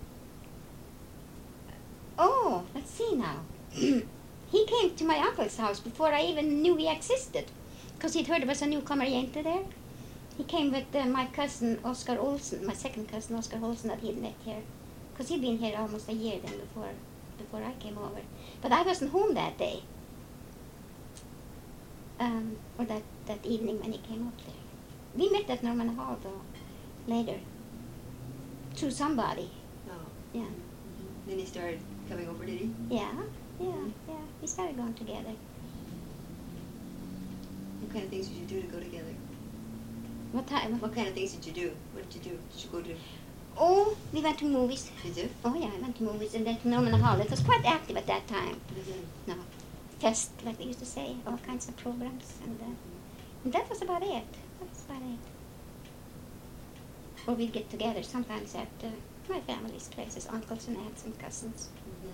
Oh, let's see now. He came to my uncle's house before I even knew he existed, because he'd heard there was a newcomer jente there. He came with my cousin Oscar Olsen, my second cousin Oscar Olsen, that he'd met here, because he'd been here almost a year then before I came over. But I wasn't home that day, or that evening when he came up there. We met at Norman Hall though, later, through somebody. Oh. Yeah. Mm-hmm. Then he started coming over, did he? Yeah. We started going together. What kind of things did you do to go together? What time? What kind of things did you do? What did you do? Did you go to... Oh, we went to movies. Did you? Oh yeah, I went to movies and then to Norman Hall. It was quite active at that time. Mm-hmm. No, fest, like they used to say, all kinds of programs, and that was about it. That was about it. Or we'd get together sometimes at my family's places, uncles and aunts and cousins. Mm-hmm.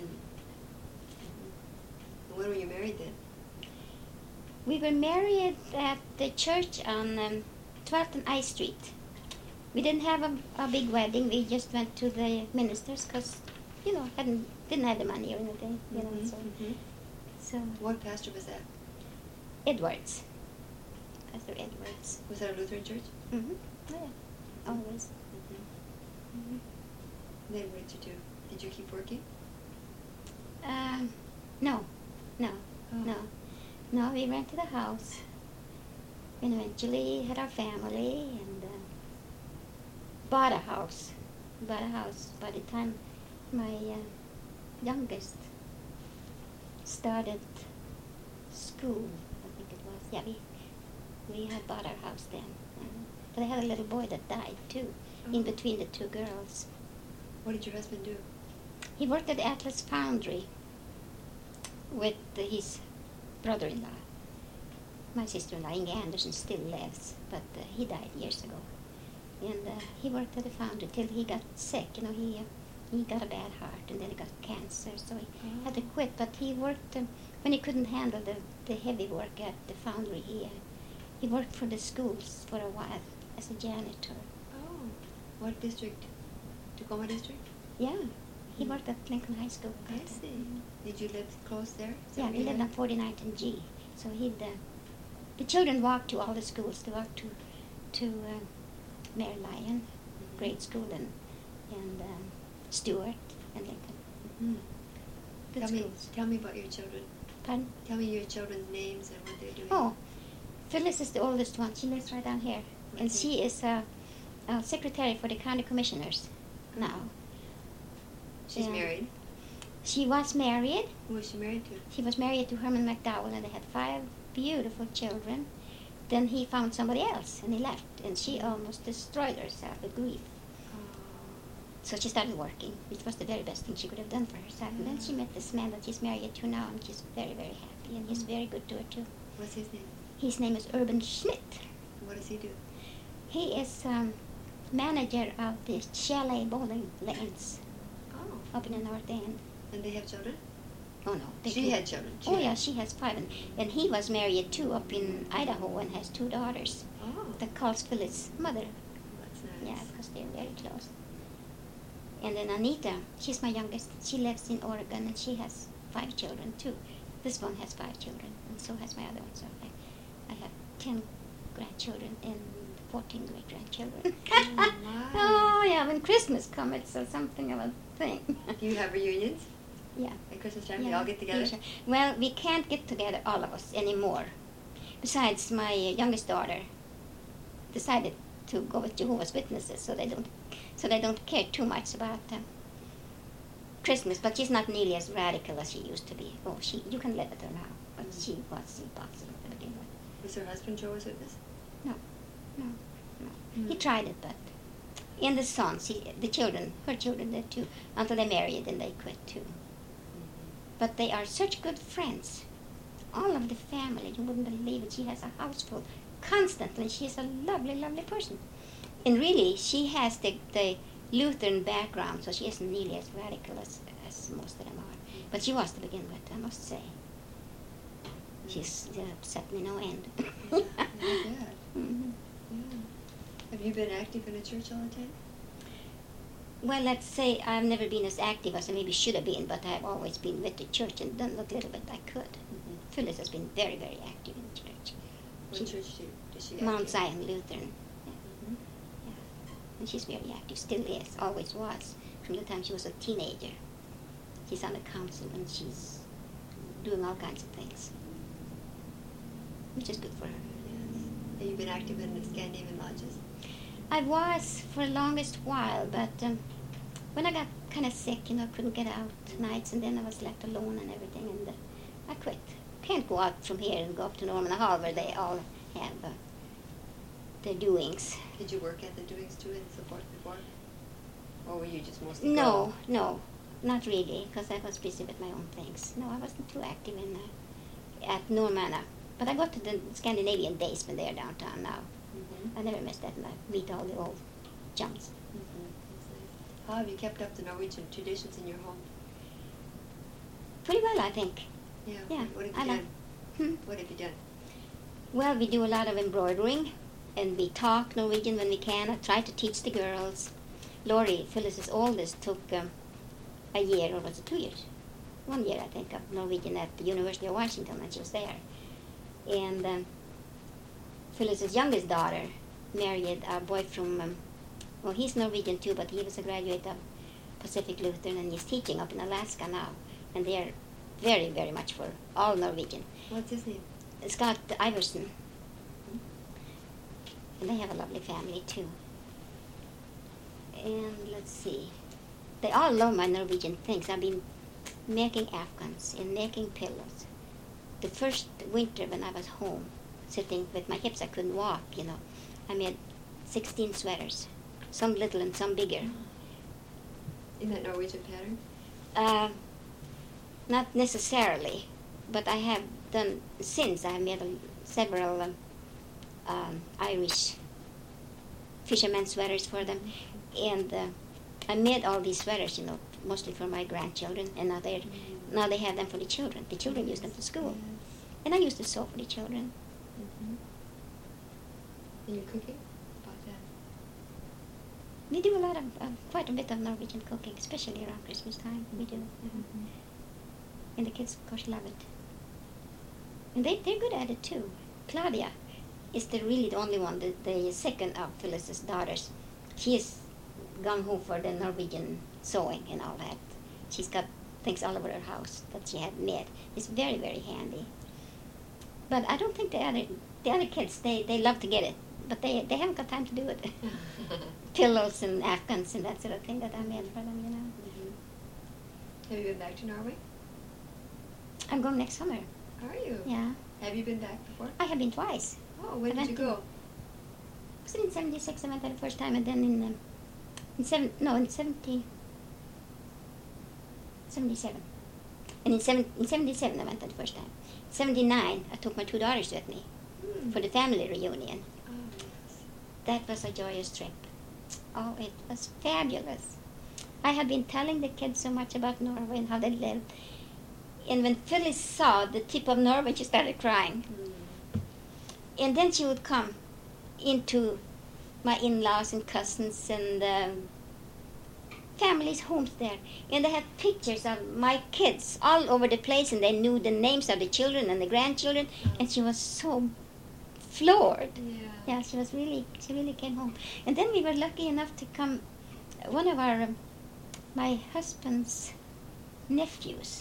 And when were you married then? We were married at the church on 12th and I Street. We didn't have a big wedding. We just went to the ministers because, didn't have the money or anything, Mm-hmm. So, so What pastor was that? Edwards, Pastor Edwards. Was that a Lutheran church? Mm-hmm. Oh, yeah, always. Mm-hmm. Then what did you do? Did you keep working? No. Oh. No, we rented a house and eventually had our family and bought a house. By the time my youngest started school, I think it was. Yeah, we had bought our house then. But I had a little boy that died too, in between the two girls. What did your husband do? He worked at Atlas Foundry with his brother-in-law. My sister-in-law, Inge Anderson, still lives, but he died years ago. And he worked at the foundry till he got sick. He got a bad heart, and then he got cancer, so he had to quit. But he worked, when he couldn't handle the heavy work at the foundry, he worked for the schools for a while as a janitor. Oh. What district? Tacoma district? Yeah, he worked at Lincoln High School. I see. Did you live close there? Is that Yeah, where we you lived on 49th and G. So the children walked to all the schools. They walked to Mary Lyon grade school and Stewart and Lincoln. Mm-hmm. Good schools. Tell me about your children. Pardon? Tell me your children's names and what they're doing. Oh, Phyllis is the oldest one. She lives right down here. And Okay. she is a secretary for the county commissioners now. She's Yeah. married. She was married. Who was she married to? She was married to Herman McDowell, and they had 5 beautiful children. Then he found somebody else, and he left, and she almost destroyed herself with grief. So she started working, which was the very best thing she could have done for herself. And then she met this man that she's married to now, and she's very, very happy, and he's very good to her, too. What's his name? His name is Urban Schmidt. What does he do? He is manager of the chalet bowling lanes Oh. up in the North End. And they have children? Oh, no. She had children. Yeah, she has 5. And he was married, too, up in Idaho and has 2 daughters. Oh. That calls Phyllis' mother. That's nice. Yeah, because they're very close. And then Anita, she's my youngest. She lives in Oregon, and she has 5 children, too. This one has 5 children, and so has my other one. So I have 10 grandchildren and 14 great-grandchildren. Oh, my. Oh, yeah, when Christmas comes, it's something of a thing. Do you have reunions? Yeah. At Christmas time, they all get together? Usually. Well, we can't get together, all of us, anymore. Besides, my youngest daughter decided to go with Jehovah's Witnesses, so they don't care too much about Christmas, but she's not nearly as radical as she used to be. Oh, you can live with her now, but she was impossible to begin with. Was her husband Jehovah's Witness? No. He tried it, but and the sons, the children, her children did too, until they married and they quit too. But they are such good friends. All of the family, you wouldn't believe it. She has a house full constantly. She's a lovely, lovely person. And really, she has the Lutheran background, so she isn't nearly as radical as most of them are. But she was to begin with, I must say. She's upset me no end. Yeah, mm-hmm. Yeah. Have you been active in a church all the time? Well, let's say I've never been as active as I maybe should have been, but I've always been with the church and done what little bit I could. Mm-hmm. Phyllis has been very, very active in the church. What church does she Mount Zion Lutheran. Yeah. Mm-hmm. Yeah. And she's very active, still is, always was, from the time she was a teenager. She's on the council and she's doing all kinds of things, which is good for her. Yes. Have you been active in the Scandinavian lodges? I was for the longest while, but when I got kind of sick, couldn't get out nights, and then I was left alone and everything, and I quit. Can't go out from here and go up to Norman Hall where they all have their doings. Did you work at the doings too and so forth before? Or were you just mostly No, not really, because I was busy with my own things. No, I wasn't too active at Normanna. But I go to the Scandinavian basement there downtown now. Mm-hmm. I never miss that, and I meet all the old chums. Mm-hmm. That's nice. How have you kept up the Norwegian traditions in your home? Pretty well, I think. Yeah. What have you done? What have you done? Well, we do a lot of embroidering, and we talk Norwegian when we can. I try to teach the girls. Lori, Phyllis's oldest, took a year, or was it 2 years? 1 year, I think, of Norwegian at the University of Washington when she was there. And Phyllis's youngest daughter married a boy from, well, he's Norwegian too, but he was a graduate of Pacific Lutheran, and he's teaching up in Alaska now. And they are very, very much for all Norwegian. What's his name? Scott Iverson. And they have a lovely family too. And let's see. They all love my Norwegian things. I've been making Afghans and making pillows. The first winter when I was home, sitting with my hips, I couldn't walk, I made 16 sweaters, some little and some bigger. In that Norwegian pattern? Not necessarily, but I have done, since I have made several Irish fisherman sweaters for them, and I made all these sweaters, mostly for my grandchildren, and now they have them for the children. The children use them for school, and I used to sew for the children. Mm-hmm. And you're cooking? About that? We do a lot of, quite a bit of Norwegian cooking, especially around Christmas time. We do. Mm-hmm. And the kids, of course, love it. And they're good at it too. Claudia is really the only one, the second of Phyllis's daughters. She is gung-ho for the Norwegian sewing and all that. She's got things all over her house that she had made. It's very, very handy. But I don't think the other kids, they love to get it, but they haven't got time to do it. Pillows and Afghans and that sort of thing that I made for them, Mm-hmm. Have you been back to Norway? I'm going next summer. Are you? Yeah. Have you been back before? I have been twice. Oh, when did you go? Was it in 76 I went there the first time, and then in 77. And in 77 I went there the first time. 79 I took my 2 daughters with me for the family reunion. Oh, yes. That was a joyous trip. Oh, it was fabulous. I had been telling the kids so much about Norway and how they lived. And when Phyllis saw the tip of Norway, she started crying. And then she would come into my in-laws and cousins and families' homes there. And they had pictures of my kids all over the place, and they knew the names of the children and the grandchildren. And she was so floored. Yeah, she really came home. And then we were lucky enough to come, one of my husband's nephews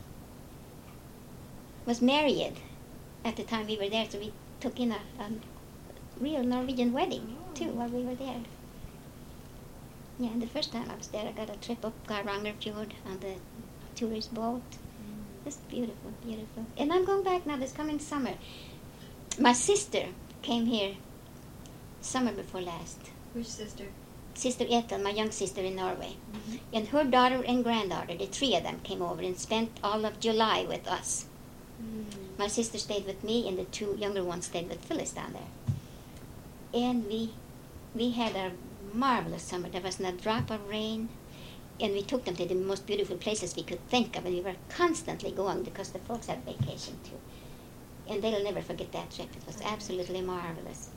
was married at the time we were there, so we took in a real Norwegian wedding too while we were there. Yeah, the first time I was there, I got a trip up Garanger Fjord on the tourist boat. Just beautiful, beautiful. And I'm going back now this coming summer. My sister came here summer before last. Which sister? Sister Ethel, my young sister in Norway. And her daughter and granddaughter, the three of them came over and spent all of July with us. My sister stayed with me, and the two younger ones stayed with Phyllis down there. And we had a marvelous summer. There wasn't a drop of rain. And we took them to the most beautiful places we could think of. And we were constantly going because the folks had vacation too. And they'll never forget that trip. It was absolutely marvelous.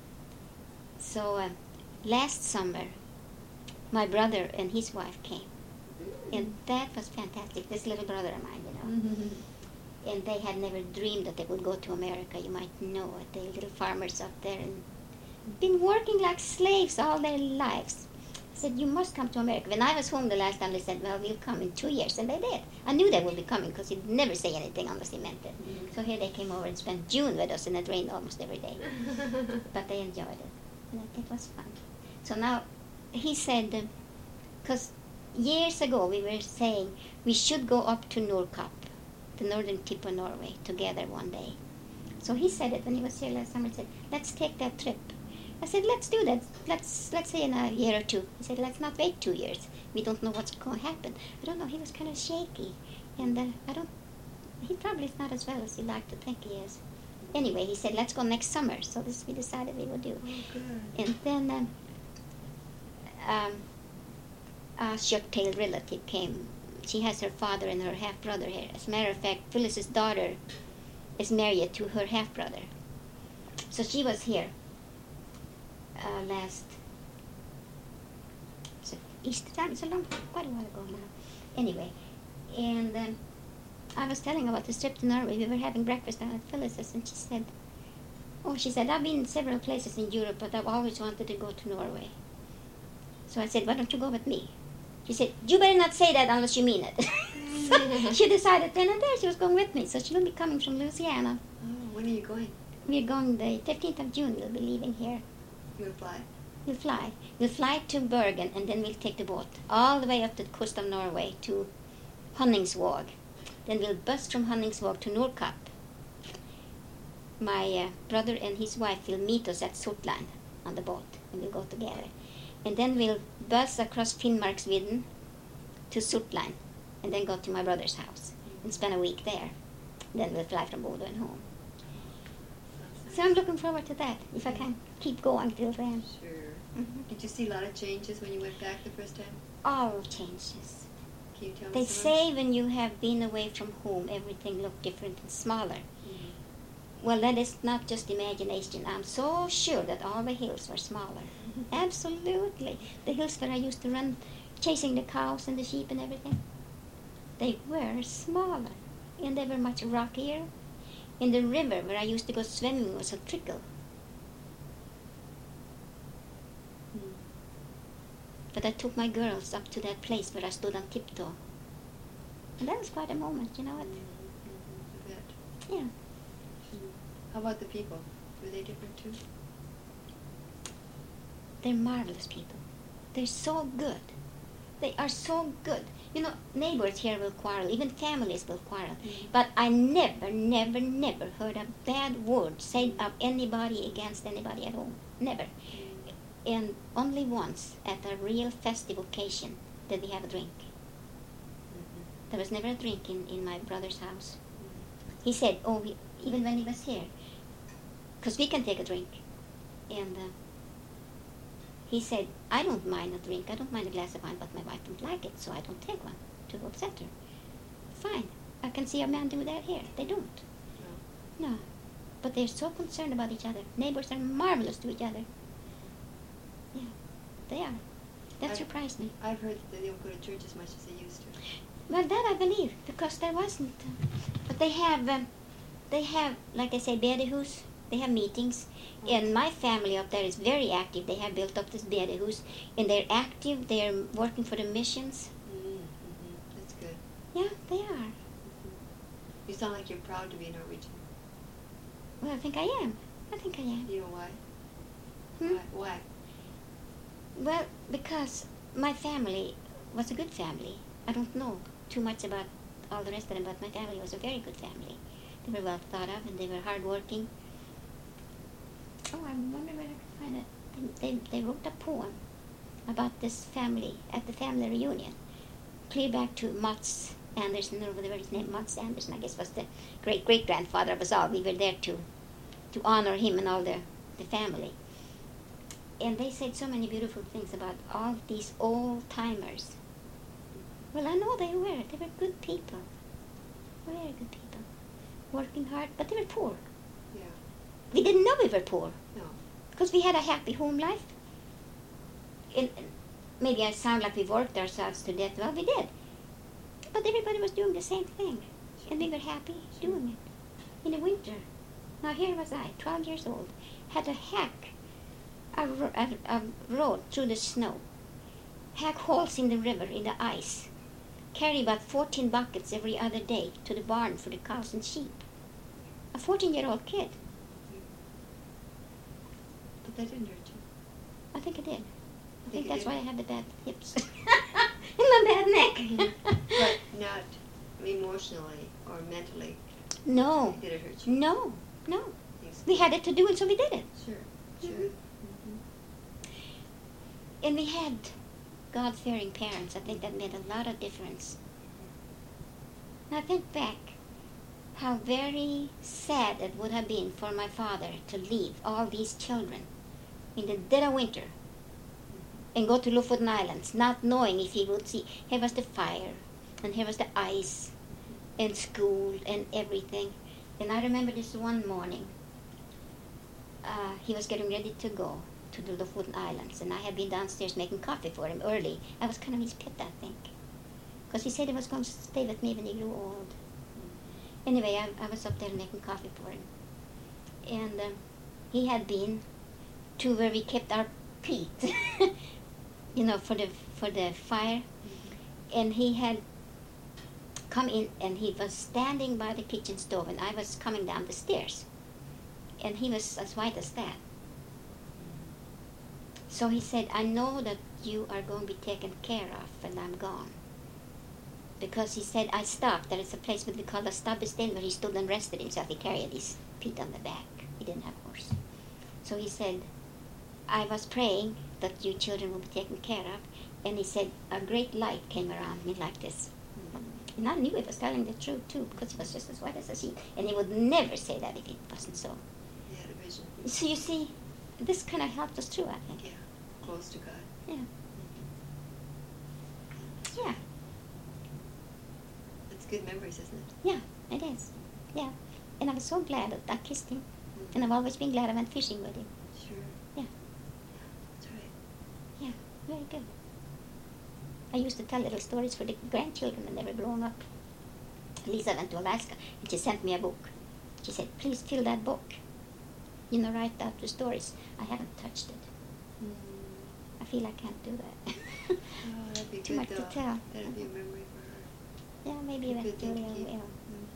So last summer, my brother and his wife came. And that was fantastic. This little brother of mine, you know. And they had never dreamed that they would go to America. You might know it. They're little farmers up there and been working like slaves all their lives. Said, you must come to America. When I was home the last time, they said, well, we'll come in 2 years. And they did. I knew they would be coming because he'd never say anything unless he meant it. So here they came over and spent June with us, and it rained almost every day. But they enjoyed it. And it was fun. So now, he said, because years ago we were saying we should go up to Nordkapp, the northern tip of Norway, together one day. So he said it when he was here last summer. He said, let's take that trip. I said, let's do that. Let's say in a year or two. He said, let's not wait 2 years. We don't know what's going to happen. I don't know. He was kind of shaky. And he probably is not as well as he liked to think he is. Anyway, he said, let's go next summer. So this we decided we would do. Oh, good. And then a short-tailed relative came. She has her father and her half-brother here. As a matter of fact, Phyllis's daughter is married to her half-brother. So she was here. Last Easter time. It's quite a while ago now. Anyway, and I was telling her about the trip to Norway. We were having breakfast down at Phyllis's, and she said, I've been several places in Europe, but I've always wanted to go to Norway. So I said, why don't you go with me? She said, you better not say that unless you mean it. So she decided then and there she was going with me. So she will be coming from Louisiana. Oh, when are you going? We're going the 15th of June. We'll be leaving here. You'll fly? We'll fly. We'll fly to Bergen, and then we'll take the boat all the way up the coast of Norway to Honningsvåg. Then we'll bus from Honningsvåg to Nordkapp. My brother and his wife will meet us at Sortland on the boat, and we'll go together. And then we'll bus across Finnmarksvidden to Sortland, and then go to my brother's house and spend a week there. Then we'll fly from Bodø and home. So I'm looking forward to that, if I can keep going till then. Sure. Mm-hmm. Did you see a lot of changes when you went back the first time? All changes. Can you tell me They some? say when you have been away from home, everything looks different and smaller. Well, that is not just imagination. I'm so sure that all the hills were smaller. Absolutely. The hills where I used to run, chasing the cows and the sheep and everything, they were smaller. And they were much rockier. And the river where I used to go swimming was a trickle. But I took my girls up to that place where I stood on tiptoe. And that was quite a moment, you know what? I bet. Yeah. How about the people? Were they different too? They're marvelous people. They're so good. They are so good. You know, neighbors here will quarrel. Even families will quarrel. But I never, never, never heard a bad word said of anybody against anybody at home. Never. And only once, at a real festive occasion, did we have a drink. There was never a drink in my brother's house. He said, even when he was here, because we can take a drink. And he said, I don't mind a drink. I don't mind a glass of wine, but my wife don't like it, so I don't take one to upset her. Fine. I can see a man do that here. They don't. No. But they're so concerned about each other. Neighbors are marvelous to each other. Yeah, they are. That surprised me. I've heard that they don't go to church as much as they used to. Well, that I believe, because there wasn't. But they have, like I say, bedehus. They have meetings. And my family up there is very active. They have built up this bedehus. And they're active. They're working for the missions. That's good. Yeah, they are. You sound like you're proud to be Norwegian. Well, I think I am. You know why? Hmm? Why? Well, because my family was a good family. I don't know too much about all the rest of them, but my family was a very good family. They were well thought of, and they were hardworking. Oh, I wonder where I can find it. They wrote a poem about this family at the family reunion, clear back to Mats Anderson, or whatever his name, Mats Anderson, I guess, was the great-great-grandfather of us all. We were there to honor him and all the family. And they said so many beautiful things about all these old-timers. Well, I know they were. They were good people. Very good people. Working hard, but they were poor. Yeah. We didn't know we were poor. No. Because we had a happy home life. And maybe I sound like we worked ourselves to death. Well, we did. But everybody was doing the same thing. And we were happy doing it. In the winter. Now here was I, 12 years old, had to hack a road through the snow, hack holes in the river, in the ice, carry about 14 buckets every other day to the barn for the cows and sheep. A 14-year-old kid. But that didn't hurt you. I think it did. I think it that's did? why I had the bad hips and my bad neck. But not emotionally or mentally. No, Did it hurt you? no. Yes. We had it to do it, so we did it. Sure. Mhm. And we had God-fearing parents. I think that made a lot of difference. And I think back how very sad it would have been for my father to leave all these children in the dead of winter and go to Lofoten Islands, not knowing if he would see. Here was the fire, and here was the ice, and school, and everything. And I remember this one morning, he was getting ready to go to the Lofoten Islands, and I had been downstairs making coffee for him early. I was kind of his pet, I think, because he said he was going to stay with me when he grew old. Anyway, I was up there making coffee for him, and he had been to where we kept our peat, for the fire, and he had come in, and he was standing by the kitchen stove, and I was coming down the stairs, and he was as white as that. So he said, I know that you are going to be taken care of when I'm gone. Because he said, I stopped. There is a place we call the Stabbestein where he stood and rested himself. He carried his feet on the back. He didn't have a horse. So he said, I was praying that you children will be taken care of. And he said, a great light came around me like this. And I knew he was telling the truth too, because he was just as white as a sheet. And he would never say that if it wasn't so. He had a vision. So you see, this kind of helped us through, I think. Yeah. Close to God. Yeah. Yeah. It's good memories, isn't it? Yeah, it is. Yeah. And I was so glad that I kissed him. And I've always been glad I went fishing with him. Sure. Yeah. That's right. Yeah, very good. I used to tell little stories for the grandchildren when they were growing up. Lisa went to Alaska and she sent me a book. She said, please fill that book. Write out the stories. I haven't touched it. I feel I can't do that. Oh, that'd be Too good much to though. tell. That'd be a memory for her. Yeah, maybe Good thing eventually to I keep. will.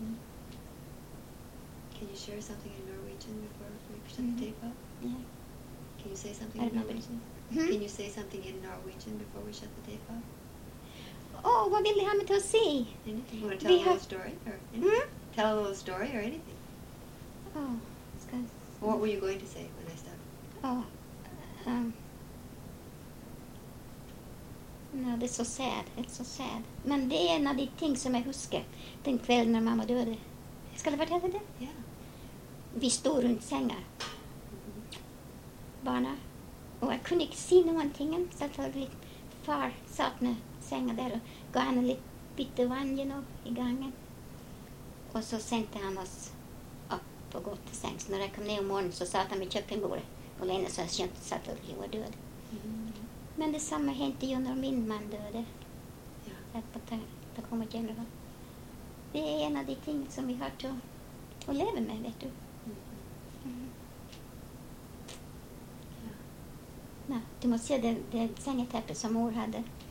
Can you share something in Norwegian before we shut Mhm. the tape up? Yeah. Can you say something I in remember. Norwegian? Hmm? Can you say something in Norwegian before we shut the tape up? Oh, vad vill ni ha mig till att säga? Anything? You want to We tell a little have- story or anything? Hmm? Tell a little story or anything? Oh, ska... What were you going to say when I stopped? Oh, no, det är så sad. It's so sad. Men det är en av de ting som jag huskar den kvällen när mamma döde. Ska jag berätta det? Yeah. Vi stod runt sängar. Barna. Och jag kunde inte se någonting. Selvfølgelig. Far satt med sängen där och gav henne lite bitte vann i gången. Och så sände han oss upp och gått till sängs. När jag kom ner om morgonen så satt han vid köksbordet. Och Lena så kände att jag var död. Men detsamma hände ju när min man döde. Ja. Att på Tacoma General. Det är en av de ting som vi har att leva med, vet du. Mm. Ja. Nej, du måste se det sängetäppet som mor hade.